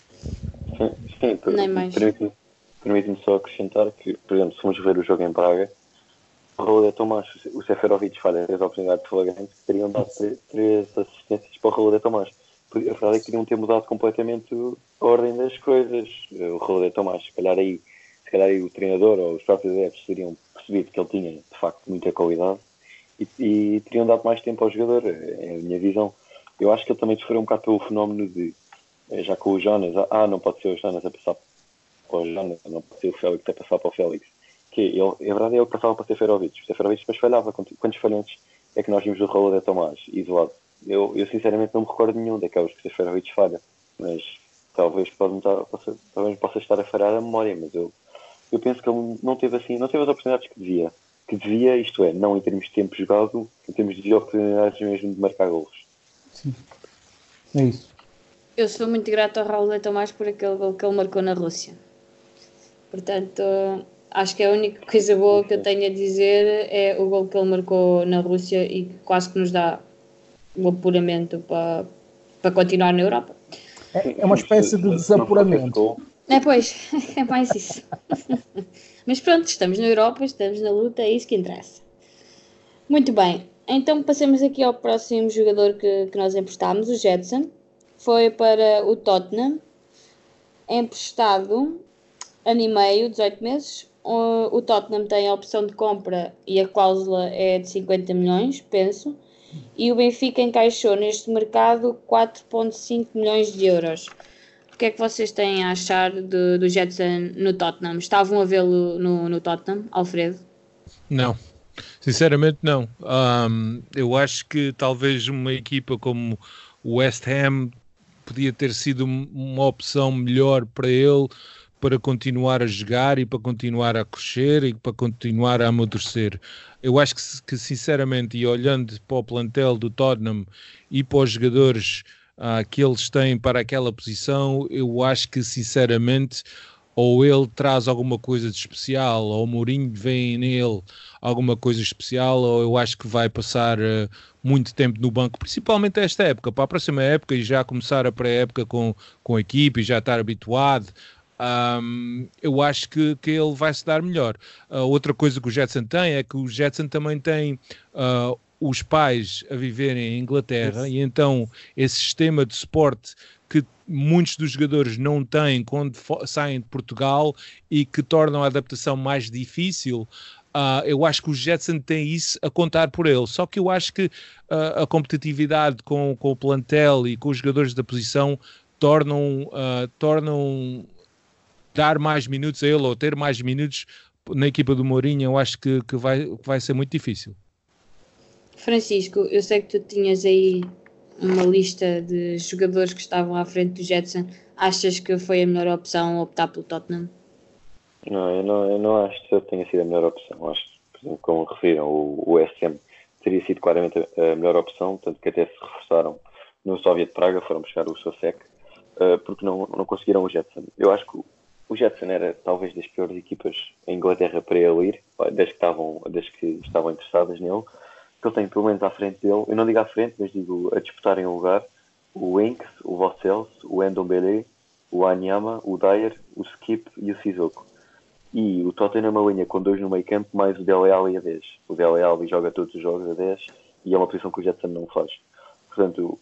Sim, permite-me só acrescentar que, por exemplo, se formos ver o jogo em Braga, o Raul Tomás, o Seferovic falha 3 oportunidades flagrantes que teriam dado 3 assistências para o Raul Tomás. A verdade é que teriam ter mudado completamente a ordem das coisas. O Raul Tomás, se calhar aí o treinador ou os próprios adeptos teriam percebido que ele tinha, de facto, muita qualidade e teriam dado mais tempo ao jogador. É a minha visão. Eu acho que ele também sofreu um bocado pelo fenómeno de, já com o Jonas, não pode ser o Jonas a passar para o Jonas, não pode ser o Félix a passar para o Félix. A verdade é ele que passava para o Seferovic. O Seferovic depois falhava. Quantos falhantes é que nós vimos do Raul Tomás isolado? Eu sinceramente não me recordo nenhum daqueles que o Seferovic falha, mas talvez possa estar a falhar a memória, mas eu penso que ele não teve as oportunidades que devia, isto é, não em termos de tempo jogado, em termos de oportunidades mesmo de marcar golos. Sim, é isso. Eu sou muito grato ao Raul Tomás por aquele gol que ele marcou na Rússia. Portanto, acho que a única coisa boa que eu tenho a dizer é o gol que ele marcou na Rússia e quase que nos dá o apuramento para continuar na Europa. É uma espécie de desapuramento. Pois, é mais isso. Mas pronto, estamos na Europa, estamos na luta, é isso que interessa. Muito bem, então passemos aqui ao próximo jogador que nós emprestámos, o Gedson. Foi para o Tottenham, emprestado ano e meio, 18 meses, o Tottenham tem a opção de compra e a cláusula é de 50 milhões, penso, e o Benfica encaixou neste mercado 4,5 milhões de euros. O que é que vocês têm a achar do Jetson no Tottenham? Estavam a vê-lo no Tottenham, Alfredo? Não, sinceramente não. Eu acho que talvez uma equipa como o West Ham podia ter sido uma opção melhor para ele, para continuar a jogar e para continuar a crescer e para continuar a amadurecer. Eu acho que sinceramente, e olhando para o plantel do Tottenham e para os jogadores que eles têm para aquela posição, eu acho que sinceramente ou ele traz alguma coisa de especial, ou o Mourinho vem nele alguma coisa especial, ou eu acho que vai passar muito tempo no banco, principalmente esta época, para a próxima época, e já começar a pré-época com a equipe e já estar habituado. Eu acho que ele vai se dar melhor. Outra coisa que o Jetson tem é que o Jetson também tem os pais a viverem em Inglaterra, e então esse sistema de suporte que muitos dos jogadores não têm quando saem de Portugal e que tornam a adaptação mais difícil, eu acho que o Jetson tem isso a contar por ele. Só que eu acho que a competitividade com o plantel e com os jogadores da posição tornam dar mais minutos a ele ou ter mais minutos na equipa do Mourinho. Eu acho que vai ser muito difícil. Francisco, eu sei que tu tinhas aí uma lista de jogadores que estavam à frente do Jetson. Achas que foi a melhor opção optar pelo Tottenham? Não, eu não acho que tenha sido a melhor opção. Acho que, por exemplo, como referiram, o West Ham teria sido claramente a melhor opção, tanto que até se reforçaram no Slavia de Praga, foram buscar o Sosek, porque não conseguiram o Jetson. Eu acho que o Jetson era talvez das piores equipas em Inglaterra para ele ir, desde que estavam interessadas nele, que ele tem pelo menos à frente dele, eu não digo à frente, mas digo a disputarem o lugar, o Winks, o Vossels, o Ndombele, o Anyama, o Dyer, o Skip e o Sissoko. E o Tottenham é uma linha com 2 no meio campo, mais o Dele Alli a 10. O Dele Alli joga todos os jogos a 10 e é uma posição que o Jetson não faz. Portanto,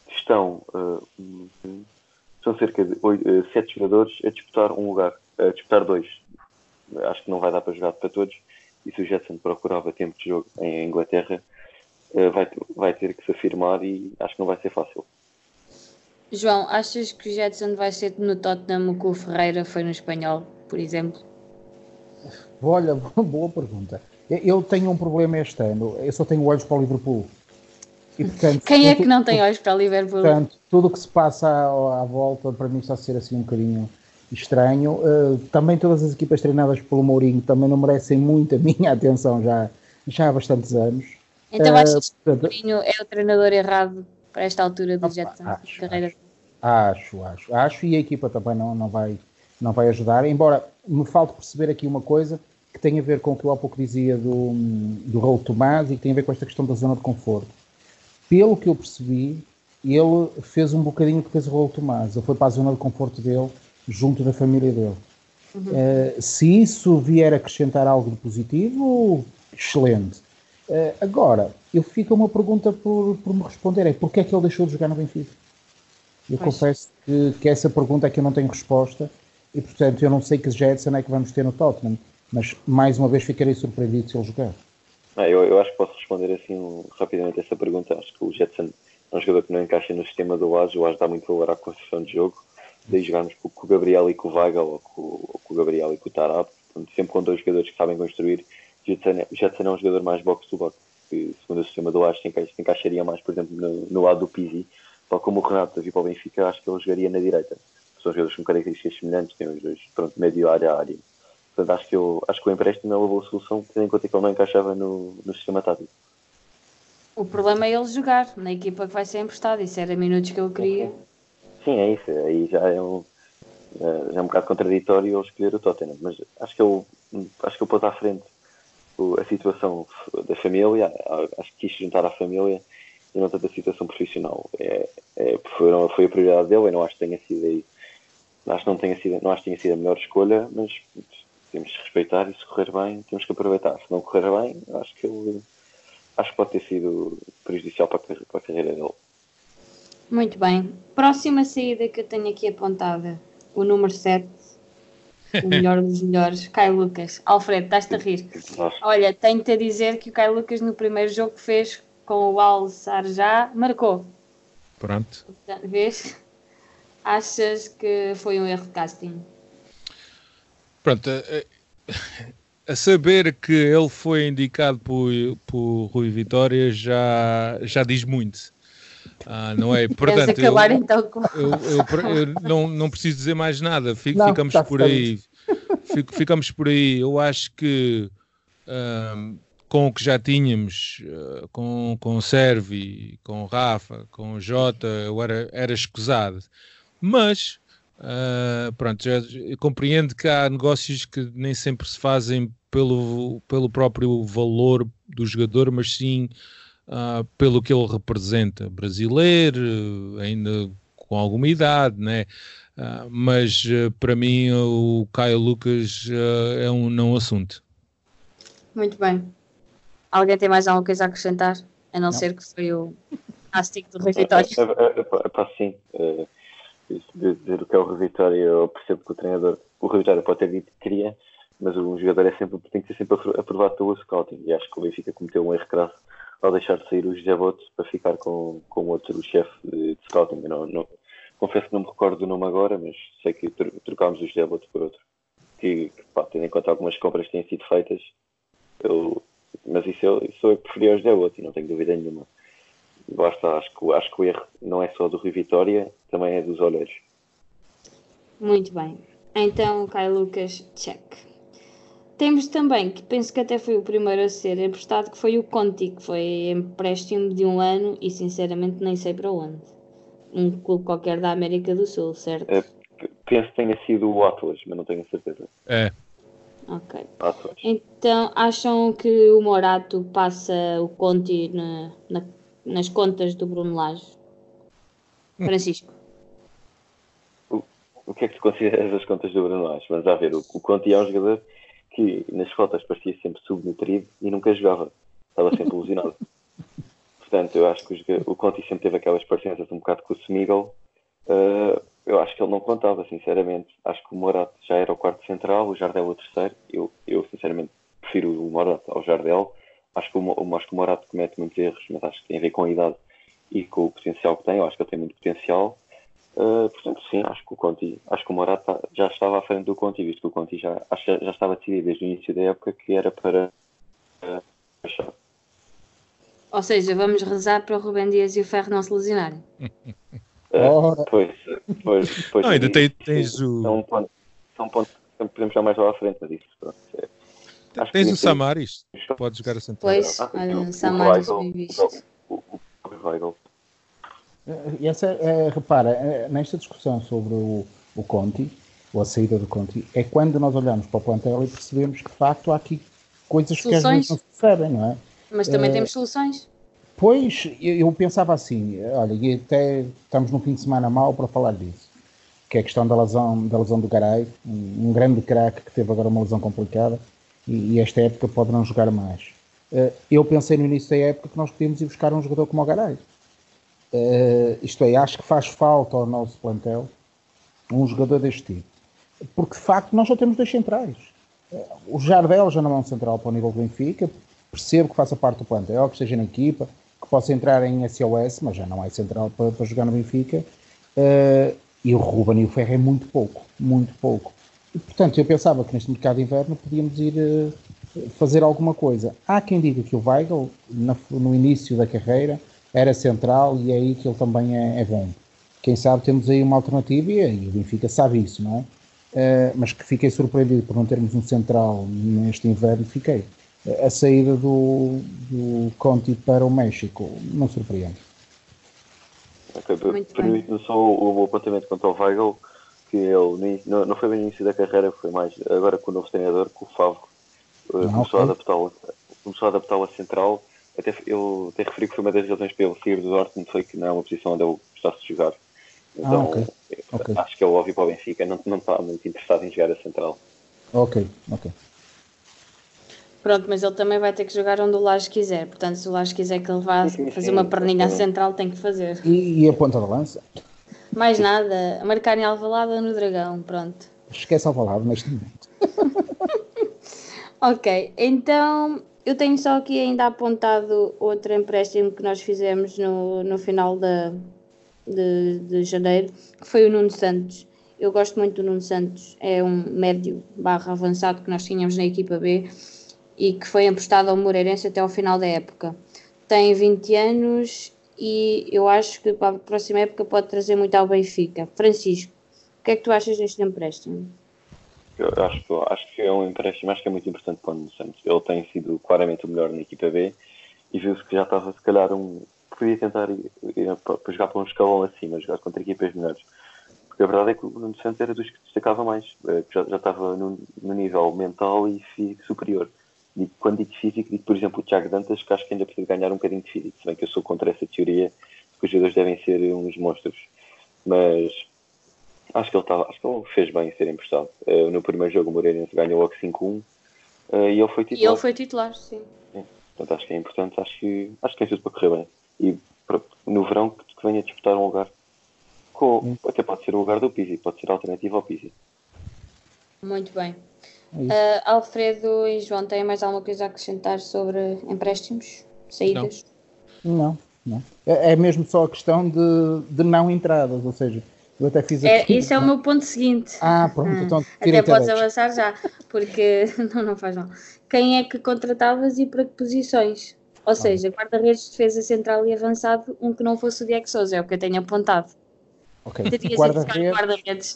são cerca de 7 jogadores a disputar um lugar, a disputar 2. Acho que não vai dar para jogar para todos. E se o Jetson procurava tempo de jogo em Inglaterra, vai ter que se afirmar e acho que não vai ser fácil. João, achas que o Jetson vai ser no Tottenham o que o Ferreira foi no Espanhol, por exemplo? Olha, boa pergunta. Eu tenho um problema este ano. Eu só tenho olhos para o Liverpool. E, portanto, quem é que não tem olhos para o Liverpool? Portanto, tudo o que se passa à volta, para mim, está a ser assim um bocadinho estranho. Também todas as equipas treinadas pelo Mourinho também não merecem muito a minha atenção já há bastantes anos. Então achas que o Mourinho é o treinador errado para esta altura do Jetson? Acho, e a equipa também não vai ajudar, embora me falte perceber aqui uma coisa que tem a ver com o que eu há pouco dizia do Raul Tomás e que tem a ver com esta questão da zona de conforto. Pelo que eu percebi, ele fez um bocadinho o que fez o Raul Tomás. Ele foi para a zona de conforto dele, junto da família dele. Se isso vier a acrescentar algo de positivo, excelente. Agora, eu fico uma pergunta por me responder, é porquê é que ele deixou de jogar no Benfica? Eu confesso que essa pergunta é que eu não tenho resposta e, portanto, eu não sei que Jetson é que vamos ter no Tottenham, mas, mais uma vez, ficarei surpreendido se ele jogar. Eu acho que posso responder assim rapidamente essa pergunta. Acho que o Jetson é um jogador que não encaixa no sistema do AS. O AS dá muito valor à construção de jogo. Daí jogarmos com o Gabriel e com o Weigl ou com o Gabriel e com o Tarab. Portanto, sempre com 2 jogadores que sabem construir. O Jetson é um jogador mais box-to-box, que segundo o sistema do AS se encaixaria mais, por exemplo, no lado do Pizzi. Tal como o Renato vir para o Benfica, acho que ele jogaria na direita. São jogadores com características semelhantes, têm os dois, médio área a área. Portanto, acho que o empréstimo é uma boa solução, tendo em conta que ele não encaixava no sistema tático. O problema é ele jogar na equipa que vai ser emprestado. Isso era minutos que eu queria. Sim, é isso. Aí já é um bocado contraditório ele escolher o Tottenham. Mas acho que ele pôs à frente a situação da família. Acho que quis juntar à família e não tanto a situação profissional. Foi a prioridade dele. Eu não acho que tenha sido aí. Não acho que tenha sido a melhor escolha, mas temos que respeitar e se correr bem, temos que aproveitar. Se não correr bem, acho que pode ter sido prejudicial para a carreira dele. Muito bem. Próxima saída que eu tenho aqui apontada, o número 7. O melhor dos melhores, Caio Lucas. Alfredo, estás-te a rir. Olha, tenho-te a dizer que o Caio Lucas no primeiro jogo que fez com o Al Sarjah marcou. Pronto. Vês? Achas que foi um erro de casting? Pronto, a saber que ele foi indicado por Rui Vitória já diz muito. Não é? Portanto, acabar então com... eu não preciso dizer mais nada. Ficamos por aí. Ficamos por aí. Eu acho que com o que já tínhamos, com o Servi, com o Rafa, com o Jota, eu era escusado. Mas pronto, eu compreendo que há negócios que nem sempre se fazem pelo próprio valor do jogador, mas sim pelo que ele representa. Brasileiro, ainda com alguma idade, né? Mas para mim o Caio Lucas é um não assunto. Muito bem. Alguém tem mais alguma coisa a acrescentar? A não ser que foi o casting do Rui Vitória. Sim. Dizer o que é o Rui Vitória, eu percebo que o Rui Vitória pode ter dito que queria, mas um jogador tem que ser sempre aprovado pelo scouting, e acho que o Benfica cometeu um erro crasso ao deixar de sair o José Boto para ficar com outro chefe de scouting. Não, confesso que não me recordo do nome agora, mas sei que trocámos o José Boto por outro, que tendo em conta algumas compras que têm sido feitas, mas isso eu preferia o José Boto, e não tenho dúvida nenhuma. Basta, acho que o erro não é só do Rui Vitória, também é dos olheiros. Muito bem. Então, Caio Lucas, check. Temos também, que penso que até foi o primeiro a ser emprestado, que foi o Conti, que foi empréstimo de 1 ano e sinceramente nem sei para onde. Um clube qualquer da América do Sul, certo? Penso que tenha sido o Atlas, mas não tenho certeza. É. Ok. Atlas. Então, acham que o Morato passa o Conti nas contas do Bruno Lage? Francisco. O que é que tu consideras as contas do Bruno Lage? Vamos lá ver, o Conti é um jogador que nas fotos parecia sempre subnutrido e nunca jogava. Estava sempre ilusionado. Portanto, eu acho que o Conti sempre teve aquelas parecenças um bocado com o Smigel. Eu acho que ele não contava, sinceramente. Acho que o Morato já era o quarto central, o Jardel o terceiro. Eu sinceramente, prefiro o Morato ao Jardel. Acho que o Morato comete muitos erros, mas acho que tem a ver com a idade e com o potencial que tem. Eu acho que ele tem muito potencial. Portanto, sim, acho que o Morato já estava à frente do Conti, visto que o Conti já estava decidido desde o início da época que era para achar. Ou seja, vamos rezar para o Rubem Dias e o Ferro não se lesionarem. Pois. Não, ainda tens o... São pontos que podemos dar mais lá à frente, mas isso, pronto. Tens o Samaris, pode jogar a central. Pois, olha, Samaris bem visto. O Weigl. E repara, nesta discussão sobre o Conti, ou a saída do Conti, é quando nós olhamos para o plantel e percebemos que de facto há aqui coisas que às vezes não se percebem, não é? Mas também temos soluções. Pois, eu pensava assim, olha, e até estamos num fim de semana mau para falar disso, que é a questão da lesão do Garay, um grande craque que teve agora uma lesão complicada e esta época pode não jogar mais. Eu pensei no início da época que nós podíamos ir buscar um jogador como o Garay. Isto é, acho que faz falta ao nosso plantel um jogador deste tipo, porque de facto nós só temos 2 centrais. O Jardel já não é um central para o nível do Benfica, percebo que faça parte do plantel, que esteja na equipa, que possa entrar em SOS, mas já não é central para jogar no Benfica. E o Ruben e o Ferro é muito pouco. E, portanto, eu pensava que neste mercado de inverno podíamos ir fazer alguma coisa. Há quem diga que o Weigl, no início da carreira, era central e é aí que ele também é bom. Quem sabe temos aí uma alternativa e o Benfica sabe isso, não é? Mas que fiquei surpreendido por não termos um central neste inverno, fiquei. A saída do Conti para o México não surpreende. Permite-me só o apontamento quanto ao Weigl, que ele não foi bem no início da carreira, foi mais agora com o novo treinador, com o Favre, começou a adaptá-lo a central. Eu até referi que foi uma das razões para ele sair do Dortmund, foi que não é uma posição onde ele gostasse de jogar. Então, acho que é óbvio para o Benfica, não está muito interessado em jogar a central. Ok. Pronto, mas ele também vai ter que jogar onde o Lage quiser. Portanto, se o Lage quiser que ele vá fazer uma perninha à central, tem que fazer. E a ponta da lança? Mais nada, a marcar em Alvalade ou no Dragão, pronto. esquece Alvalade neste momento. Ok, então eu tenho só aqui ainda apontado outro empréstimo que nós fizemos no final de janeiro, que foi o Nuno Santos. Eu gosto muito do Nuno Santos, é um médio barra avançado que nós tínhamos na equipa B e que foi emprestado ao Moreirense até ao final da época. Tem 20 anos e eu acho que para a próxima época pode trazer muito ao Benfica. Francisco, o que é que tu achas deste empréstimo? Eu acho que é um empréstimo, acho que é muito importante para o Nuno Santos. Ele tem sido claramente o melhor na equipa B e viu-se que já estava, se calhar, podia tentar ir para jogar para um escalão acima, jogar contra equipas melhores. Porque a verdade é que o Nuno Santos era dos que destacava mais, já estava no nível mental e físico superior. E quando digo físico, digo, por exemplo, o Thiago Dantas, que acho que ainda precisa ganhar um bocadinho de físico, se bem que eu sou contra essa teoria, que os jogadores devem ser uns monstros. Mas acho que ele fez bem em ser emprestado. No primeiro jogo o Moreirense ganhou logo 5-1 e ele foi titular. E ele foi titular, sim. Portanto, acho que é importante, acho que tem tudo para correr bem. E no verão que venha disputar um lugar, até pode ser o lugar do Pizzi, pode ser a alternativa ao Pizzi. Muito bem. Alfredo e João, têm mais alguma coisa a acrescentar sobre empréstimos, saídas? Não. É mesmo só a questão de não entradas, ou seja, eu até fiz aqui... Esse é o meu ponto seguinte. Pronto, então até podes avançar já, porque não faz mal. Quem é que contratavas e para que posições? Ou seja, guarda-redes, defesa central e avançado, um que não fosse o Diego Sousa, é o que eu tenho apontado. Ok, guarda-redes.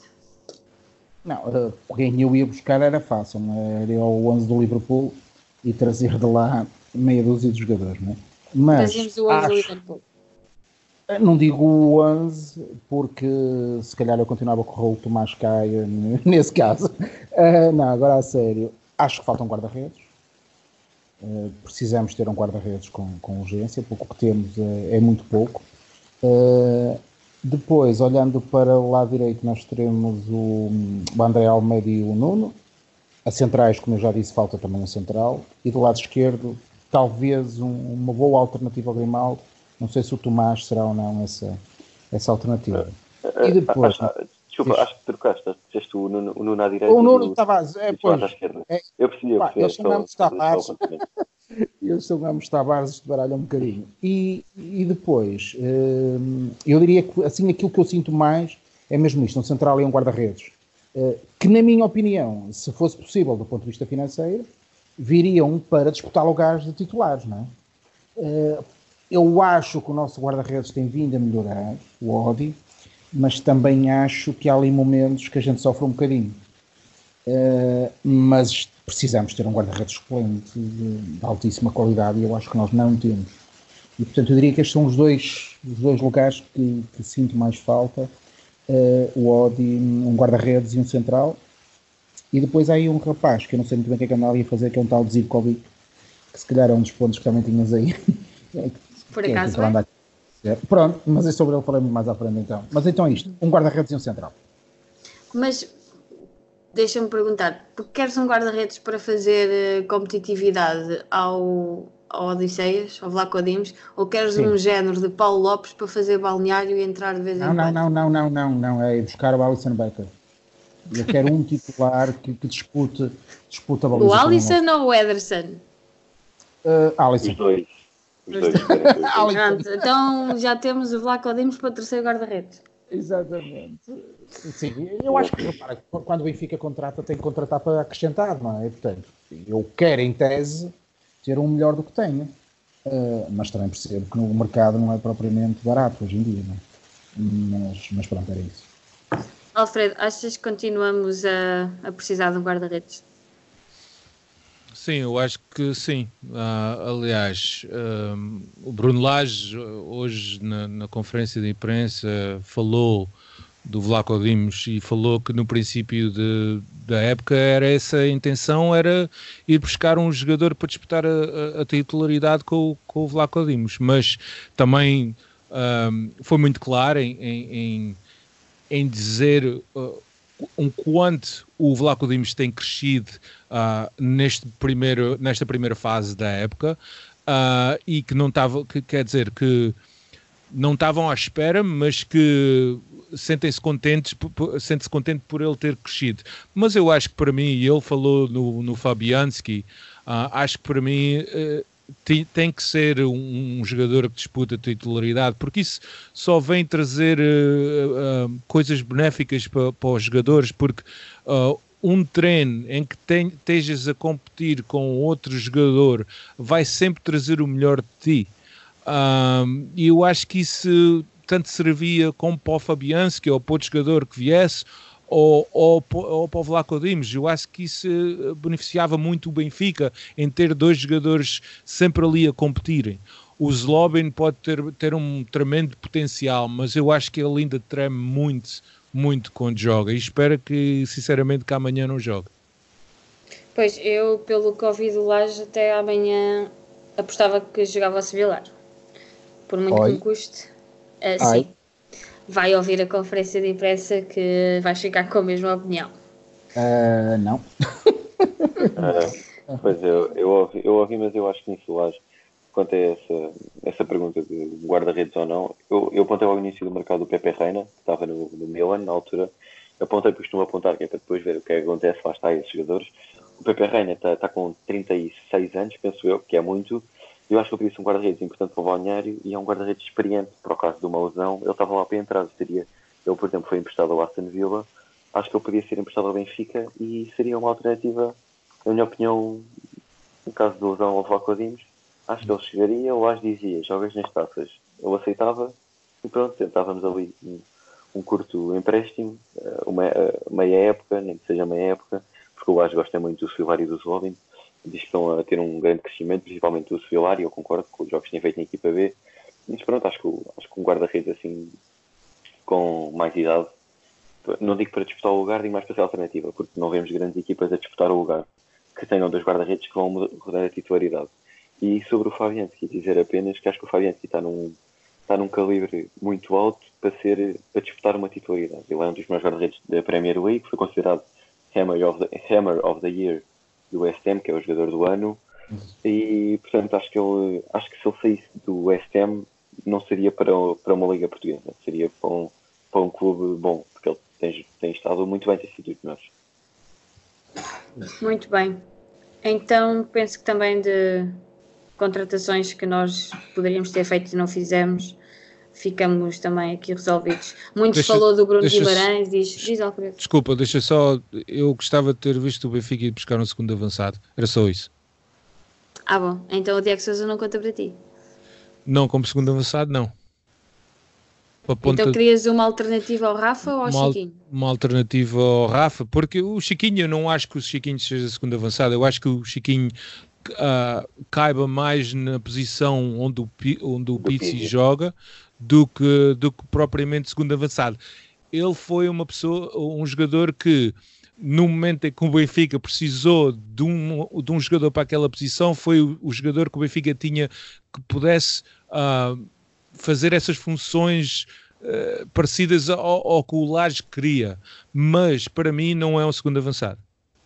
Não, quem eu ia buscar era fácil, era o 11 do Liverpool e trazer de lá meia dúzia de jogadores, não é? Mas trazíamos o 11 do Liverpool. Não digo o 11 porque se calhar eu continuava a correr o Tomás Caia nesse caso. Não, agora a sério, acho que faltam guarda-redes. Precisamos ter um guarda-redes com urgência, porque o que temos é muito pouco. Depois, olhando para o lado direito, nós teremos o André Almeida e o Nuno. A centrais, como eu já disse, falta também um central. E do lado esquerdo, talvez uma boa alternativa ao Grimaldo. Não sei se o Tomás será ou não essa alternativa. E depois... Desculpa, acho que trocaste. Disseste o Nuno à direita. O Nuno Tavares, pois. Eu percebi. Eu chamo-me Tavares. Eu chamo-me Tavares, isto baralha um bocadinho. E depois, eu diria que assim, aquilo que eu sinto mais é mesmo isto, um central e um guarda-redes. Que, na minha opinião, se fosse possível do ponto de vista financeiro, viriam para disputar lugares de titulares, não é? Eu acho que o nosso guarda-redes tem vindo a melhorar, o Odi, mas também acho que há ali momentos que a gente sofre um bocadinho. Mas precisamos ter um guarda-redes excelente, de altíssima qualidade, e eu acho que nós não temos. E, portanto, eu diria que estes são os dois lugares que sinto mais falta. O Odi, um guarda-redes e um central. E depois há aí um rapaz, que eu não sei muito bem o que é que anda ali a fazer, que é um tal de Zivkovic, que se calhar é um dos pontos que também tinhas aí. Por acaso Pronto, mas é sobre ele falaremos mais à frente então. Mas então é isto, um guarda-redes e um central. Mas deixa-me perguntar, porque queres um guarda-redes para fazer competitividade ao Odisseias, ao Vlaco Dimos, ou queres um género de Paulo Lopes para fazer balneário e entrar de vez em quando? Não, é buscar o Alisson Becker. Eu quero um titular que dispute a baliza. O Alisson ou o Ederson? Alisson. Os dois. Pronto, então já temos o Vlaco Dimos para o terceiro guarda-redes. Exatamente. Sim, eu acho que, repara, quando o Benfica contrata, tem que contratar para acrescentar, não é? Portanto, eu quero, em tese, ter um melhor do que tenho. Mas também percebo que no mercado não é propriamente barato hoje em dia, não é? Mas pronto, era isso. Alfredo, achas que continuamos a precisar de um guarda-redes? Sim, eu acho que sim. Aliás, o Bruno Lage, hoje na conferência de imprensa, falou do Vlaco Dimos e falou que no princípio da época era essa a intenção, era ir buscar um jogador para disputar a titularidade com o Vlaco Dimos. Mas também foi muito claro em dizer quanto o Vlaco Dimos tem crescido nesta primeira fase da época e que não estava, quer dizer que não estavam à espera, mas que sente-se contente por ele ter crescido. Mas eu acho que para mim, e ele falou no Fabianski, acho que para mim tem que ser um jogador que disputa a titularidade, porque isso só vem trazer coisas benéficas para os jogadores, porque um treino em que estejas a competir com outro jogador vai sempre trazer o melhor de ti. E eu acho que isso tanto servia como para o Fabianski ou para outro jogador que viesse, ou para o Vlaco Dimos. Eu acho que isso beneficiava muito o Benfica em ter dois jogadores sempre ali a competirem. O Zlobin pode ter um tremendo potencial, mas eu acho que ele ainda treme muito quando joga, e espero que, sinceramente, que amanhã não jogue. Pois, eu, pelo que ouvi do Laje, até amanhã apostava que jogava ao Sevilar. Por muito que me custe. Sim. Vai ouvir a conferência de imprensa que vais ficar com a mesma opinião. Não. Pois eu ouvi, mas eu acho que nisso Laje, quanto a essa pergunta de guarda-redes ou não, eu apontei ao início do mercado do Pepe Reina, que estava no Milan na altura. Eu apontei, costumo apontar, que é para depois ver o que é que acontece, lá está, esses jogadores. O Pepe Reina está com 36 anos, penso eu, que é muito. Eu acho que ele podia ser um guarda-redes importante para o Balneário e é um guarda-redes experiente, para o caso de uma lesão. Ele estava lá para entrar, ele, por exemplo, foi emprestado ao Aston Villa. Acho que ele podia ser emprestado ao Benfica e seria uma alternativa, na minha opinião, no caso de lesão ao Vlaco Dimos. Acho que ele chegaria, o Laje dizia, jogas nas taças. Eu aceitava e pronto, tentávamos ali um curto empréstimo, meia época, nem que seja meia época, porque o Laje gosta muito do Svilar e do Zlobin. Diz que estão a ter um grande crescimento, principalmente o Svilar, e eu concordo com os jogos que têm feito na equipa B. Mas pronto, acho que um guarda-redes assim, com mais idade, não digo para disputar o lugar, digo mais para ser alternativa, porque não vemos grandes equipas a disputar o lugar, que tenham dois guarda-redes que vão rodar a titularidade. E sobre o Fabianski, dizer apenas que acho que o Fabianski está num calibre muito alto para disputar uma titularidade. Ele é um dos melhores guarda-redes da Premier League, foi considerado Hammer of the Year do West Ham, que é o jogador do ano, e portanto acho que se ele saísse do West Ham não seria para uma liga portuguesa, seria para um clube bom, porque ele tem estado muito bem, tem sido dos melhores. Muito bem. Então penso que também de contratações que nós poderíamos ter feito e não fizemos, ficamos também aqui resolvidos. Falou do Bruno Guimarães, diz Alfredo. Desculpa, eu gostava de ter visto o Benfica ir buscar um segundo avançado, era só isso. Bom, então o Diego Sousa não conta para ti? Não, como segundo avançado, não. Então querias uma alternativa ao Rafa ou ao Chiquinho? Uma alternativa ao Rafa, porque o Chiquinho, eu não acho que o Chiquinho seja segundo avançado, eu acho que o Chiquinho caiba mais na posição onde o Pizzi joga do que propriamente segundo avançado. Ele foi um jogador que, no momento em que o Benfica precisou de um jogador para aquela posição, foi o jogador que o Benfica tinha que pudesse fazer essas funções parecidas ao que o Laje queria, mas para mim não é um segundo avançado.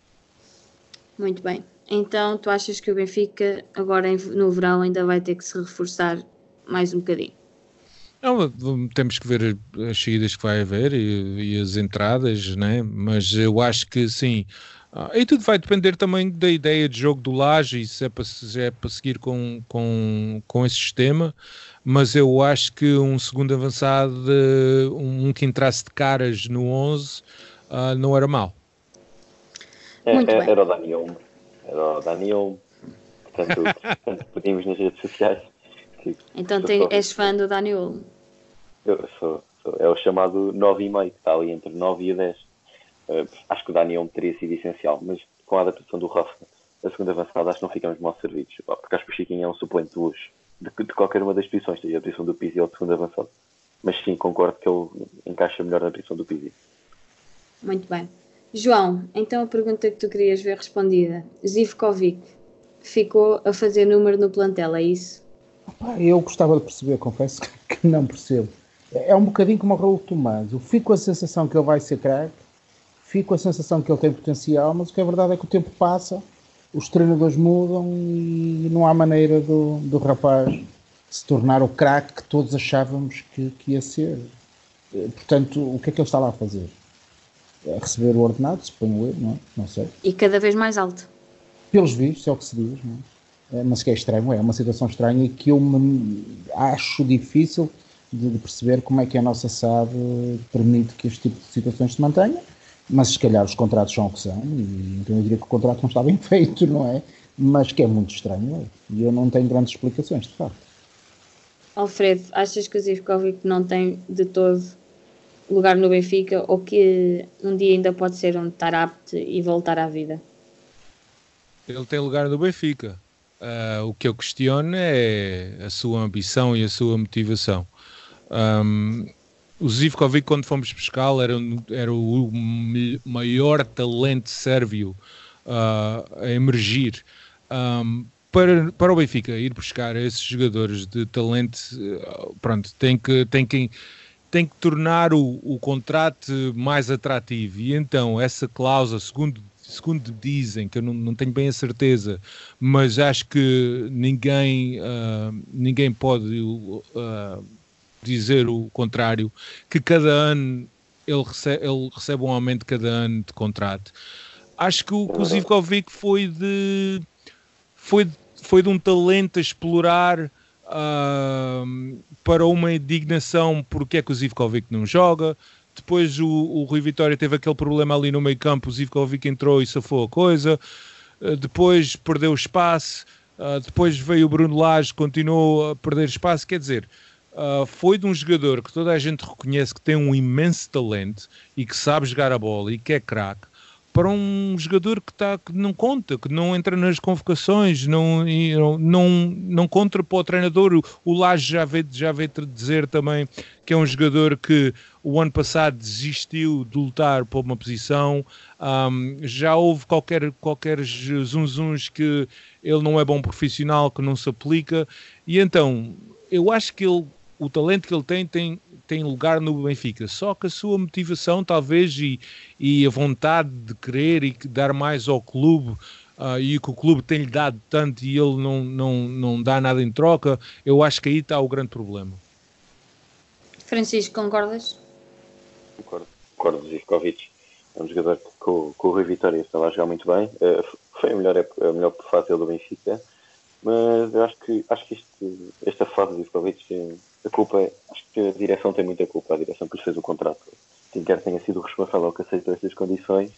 Muito bem. Então tu achas que o Benfica agora no verão ainda vai ter que se reforçar mais um bocadinho? Não, temos que ver as saídas que vai haver e as entradas, né? Mas eu acho que sim. E tudo vai depender também da ideia de jogo do Laje e se é para seguir com esse sistema. Mas eu acho que um segundo avançado, um que entrasse de caras no 11, não era mau. Era o Daniel. Portanto, pedimos nas redes sociais. Então és fã do Dani Olmo? Eu sou. É o chamado 9,5, que está ali entre 9 e 10. Acho que o Dani Olmo teria sido essencial, mas com a adaptação do Rafa, a segunda avançada, acho que não ficamos mal servidos. Porque acho que o Chiquinho é um suplente de luxo de qualquer uma das posições, seja a posição do Pizzi ou de segundo avançado. Mas sim, concordo que ele encaixa melhor na posição do Pizzi. Muito bem. João, então a pergunta que tu querias ver respondida. Zivkovic ficou a fazer número no plantel, é isso? Eu gostava de perceber, confesso que não percebo. É um bocadinho como o Raul Tomás. Eu fico com a sensação que ele vai ser craque, fico com a sensação que ele tem potencial, mas o que é verdade é que o tempo passa, os treinadores mudam e não há maneira do rapaz se tornar o craque que todos achávamos que ia ser. Portanto, o que é que ele está lá a fazer? A receber o ordenado, suponho eu, não é? Não sei. E cada vez mais alto. Pelos vistos, é o que se diz, não é? Mas que é estranho, é uma situação estranha e que eu acho difícil de perceber como é que a nossa SAD permite que este tipo de situações se mantenha, mas se calhar os contratos são o que são, e então eu diria que o contrato não está bem feito, não é? Mas que é muito estranho, é? E eu não tenho grandes explicações, de facto. Alfredo, achas que o Zivkovic não tem de todo lugar no Benfica ou que um dia ainda pode ser um Tarapte e voltar à vida? Ele tem lugar no Benfica. O que eu questiono é a sua ambição e a sua motivação. O Zivkovic, quando fomos pescá-lo, era o maior talento sérvio a emergir. Para o Benfica ir buscar esses jogadores de talento, pronto, tem que tornar o contrato mais atrativo. E então essa cláusula, segundo dizem, que eu não tenho bem a certeza, mas acho que ninguém pode dizer o contrário, que cada ano ele recebe um aumento cada ano de contrato. Acho que o Zivkovic foi de um talento a explorar para uma indignação porque é que o Zivkovic não joga. Depois o Rui Vitória teve aquele problema ali no meio campo, o Zivkovic entrou e safou a coisa. Depois perdeu espaço. Depois veio o Bruno Lage, continuou a perder espaço. Quer dizer, foi de um jogador que toda a gente reconhece que tem um imenso talento e que sabe jogar a bola e que é craque, para um jogador que não conta, que não entra nas convocações, não conta para o treinador. O Lage já veio dizer também que é um jogador que o ano passado desistiu de lutar por uma posição. Já houve qualquer zunzuns que ele não é bom profissional, que não se aplica. E então, eu acho que o talento que ele tem lugar no Benfica, só que a sua motivação talvez e a vontade de querer e dar mais ao clube e que o clube tem-lhe dado tanto e ele não dá nada em troca, eu acho que aí está o grande problema. Francisco, concordas? Concordo, Zivkovic é um jogador que com o Rui Vitória estava a jogar muito bem, foi a melhor fase do Benfica, mas eu acho que esta fase do Zivkovic, a culpa, acho que a direção tem muita culpa, a direção que lhe fez o contrato. Quer tenha sido o responsável que aceitou estas condições.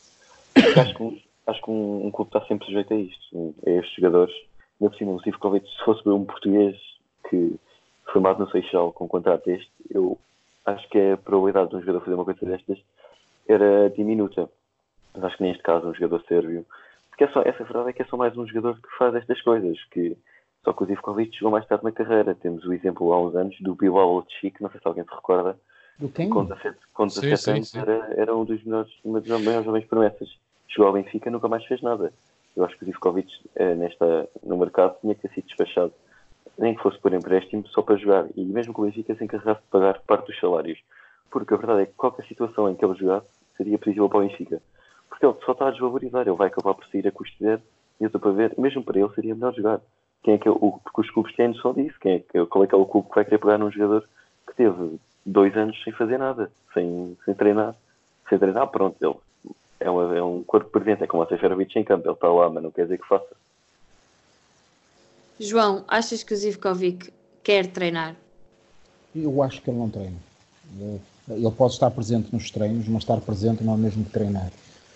Acho que um clube está sempre sujeito a isto, a estes jogadores. Ainda por cima, o Zivkovic, se fosse um português que formado no Seixal com um contrato deste, eu acho que a probabilidade de um jogador fazer uma coisa destas era diminuta. Mas acho que neste caso um jogador sérvio, porque essa verdade é que é só mais um jogador que faz estas coisas, só que o Zivkovic chegou mais tarde na carreira. Temos o exemplo há uns anos do Bilal Lecic, não sei se alguém se recorda. Do quem? Com 17 anos era uma das maiores jovens promessas. Chegou ao Benfica e nunca mais fez nada. Eu acho que o Zivkovic no mercado tinha que ter sido despachado, nem que fosse por empréstimo, só para jogar. E mesmo que o Benfica se encarregasse de pagar parte dos salários. Porque a verdade é que qualquer situação em que ele jogasse seria positiva para o Benfica. Porque ele só está a desvalorizar. Ele vai acabar por sair a custo zero. E eu estou para ver, mesmo para ele seria melhor jogar. Porque os clubes têm noção disso. Qual é que é o clube que vai querer pegar num jogador que teve 2 anos sem fazer nada, sem treinar? Sem treinar, pronto, ele é um corpo presente, é como a Seferovic em campo, ele está lá, mas não quer dizer que faça. João, achas que o Zivkovic quer treinar? Eu acho que ele não treina. Ele pode estar presente nos treinos, mas estar presente não é o mesmo que treinar.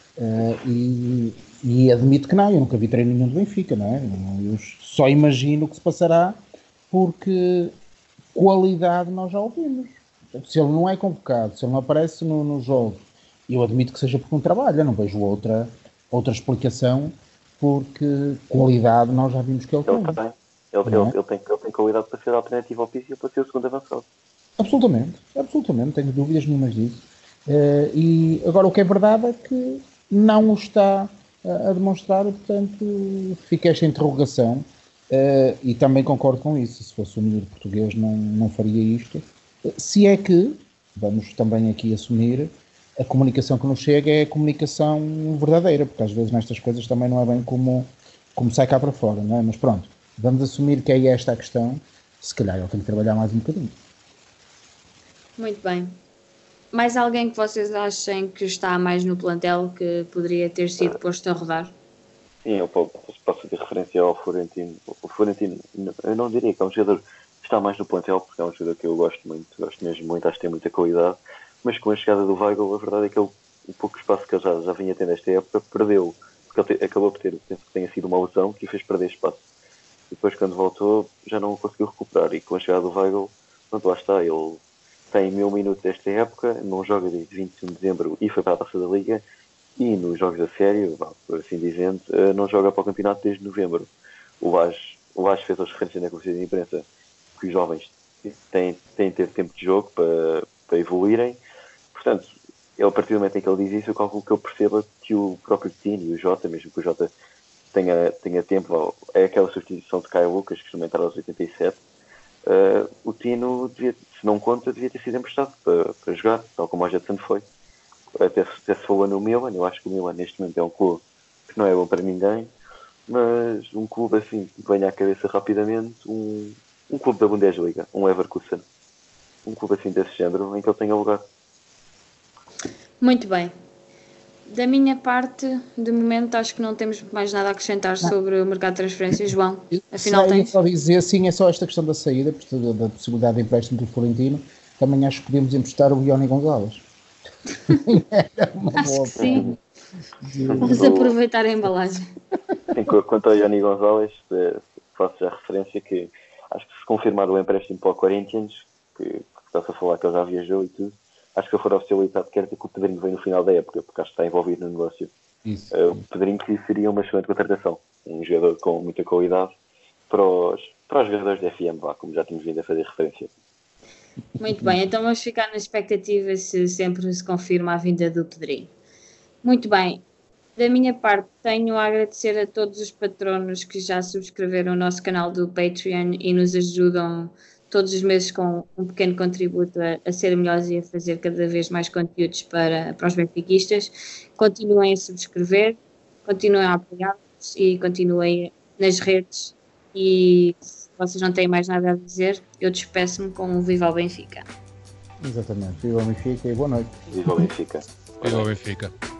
E admito que não, eu nunca vi treino nenhum do Benfica, não é? Eu só imagino o que se passará, porque qualidade nós já ouvimos. Se ele não é convocado, se ele não aparece no jogo, eu admito que seja porque não trabalha, não vejo outra explicação, porque qualidade nós já vimos que ele tem. Ele tem qualidade para ser alternativa ao Pizzi e para ser o segundo avançado. Absolutamente, não tenho dúvidas nenhumas disso. E agora o que é verdade é que não o está a demonstrar, e portanto fica esta interrogação, e também concordo com isso. Se fosse um miúdo português não faria isto. Se é que, vamos também aqui assumir, a comunicação que nos chega é a comunicação verdadeira, porque às vezes nestas coisas também não é bem como sai cá para fora, não é? Mas pronto, vamos assumir que é esta a questão. Se calhar ele tem que trabalhar mais um bocadinho. Muito bem. Mais alguém que vocês achem que está mais no plantel que poderia ter sido posto a rodar? Sim, eu posso fazer referência ao Florentino. O Florentino, eu não diria que é um jogador que está mais no plantel, porque é um jogador que eu gosto mesmo muito, acho que tem muita qualidade, mas com a chegada do Weigl, a verdade é que ele, o pouco espaço que ele já vinha tendo esta época, perdeu, porque ele acabou por ter, penso que tenha sido uma lesão que o fez perder espaço. E depois, quando voltou, já não conseguiu recuperar, e com a chegada do Weigl, pronto, lá está, ele tem 1000 minutos esta época, não joga desde 21 de dezembro e foi para a Taça da Liga, e nos jogos da série, por assim dizendo, não joga para o campeonato desde novembro. O Lage fez as referências na conferência de imprensa que os jovens têm de ter tempo de jogo para evoluírem. Portanto, a partir do momento em que ele diz isso, eu calculo que eu perceba que o próprio Tino e o Jota, mesmo que o Jota tenha tempo, é aquela substituição de Caio Lucas, que costuma entrar aos 87. O Tino, se não conta, devia ter sido emprestado para jogar, tal como o Jetson foi. Até se falou no Milan, eu acho que o Milan neste momento é um clube que não é bom para ninguém, mas um clube assim que venha à cabeça rapidamente, um clube da Bundesliga, um Leverkusen, um clube assim desse género, em que ele tenha lugar. Muito bem. Da minha parte, de momento, acho que não temos mais nada a acrescentar sobre o mercado de transferências. João, afinal tens? Só dizer, sim, é só esta questão da saída, da possibilidade de empréstimo do Florentino. Também acho que podemos emprestar o Ioni Gonzalez. Acho que sim. Vamos aproveitar a embalagem. Quanto ao Ioni Gonzalez, faço já referência que acho que se confirmar o empréstimo para o Corinthians, que está-se a falar que ele já viajou e tudo, acho que se for oficializado, quer dizer que o Pedrinho vem no final da época, porque acho que está envolvido no negócio. O Pedrinho que seria uma excelente contratação, um jogador com muita qualidade para os jogadores da FM, como já tínhamos vindo a fazer referência. Muito bem, então vamos ficar na expectativa se sempre se confirma a vinda do Pedrinho. Muito bem, da minha parte tenho a agradecer a todos os patronos que já subscreveram o nosso canal do Patreon e nos ajudam todos os meses com um pequeno contributo a ser melhores e a fazer cada vez mais conteúdos para os benfiquistas. Continuem a subscrever, continuem a apoiar-nos e continuem nas redes. E se vocês não têm mais nada a dizer, eu despeço-me com um Viva ao Benfica. Exatamente, Viva ao Benfica e boa noite. Viva ao Benfica. Viva o Benfica.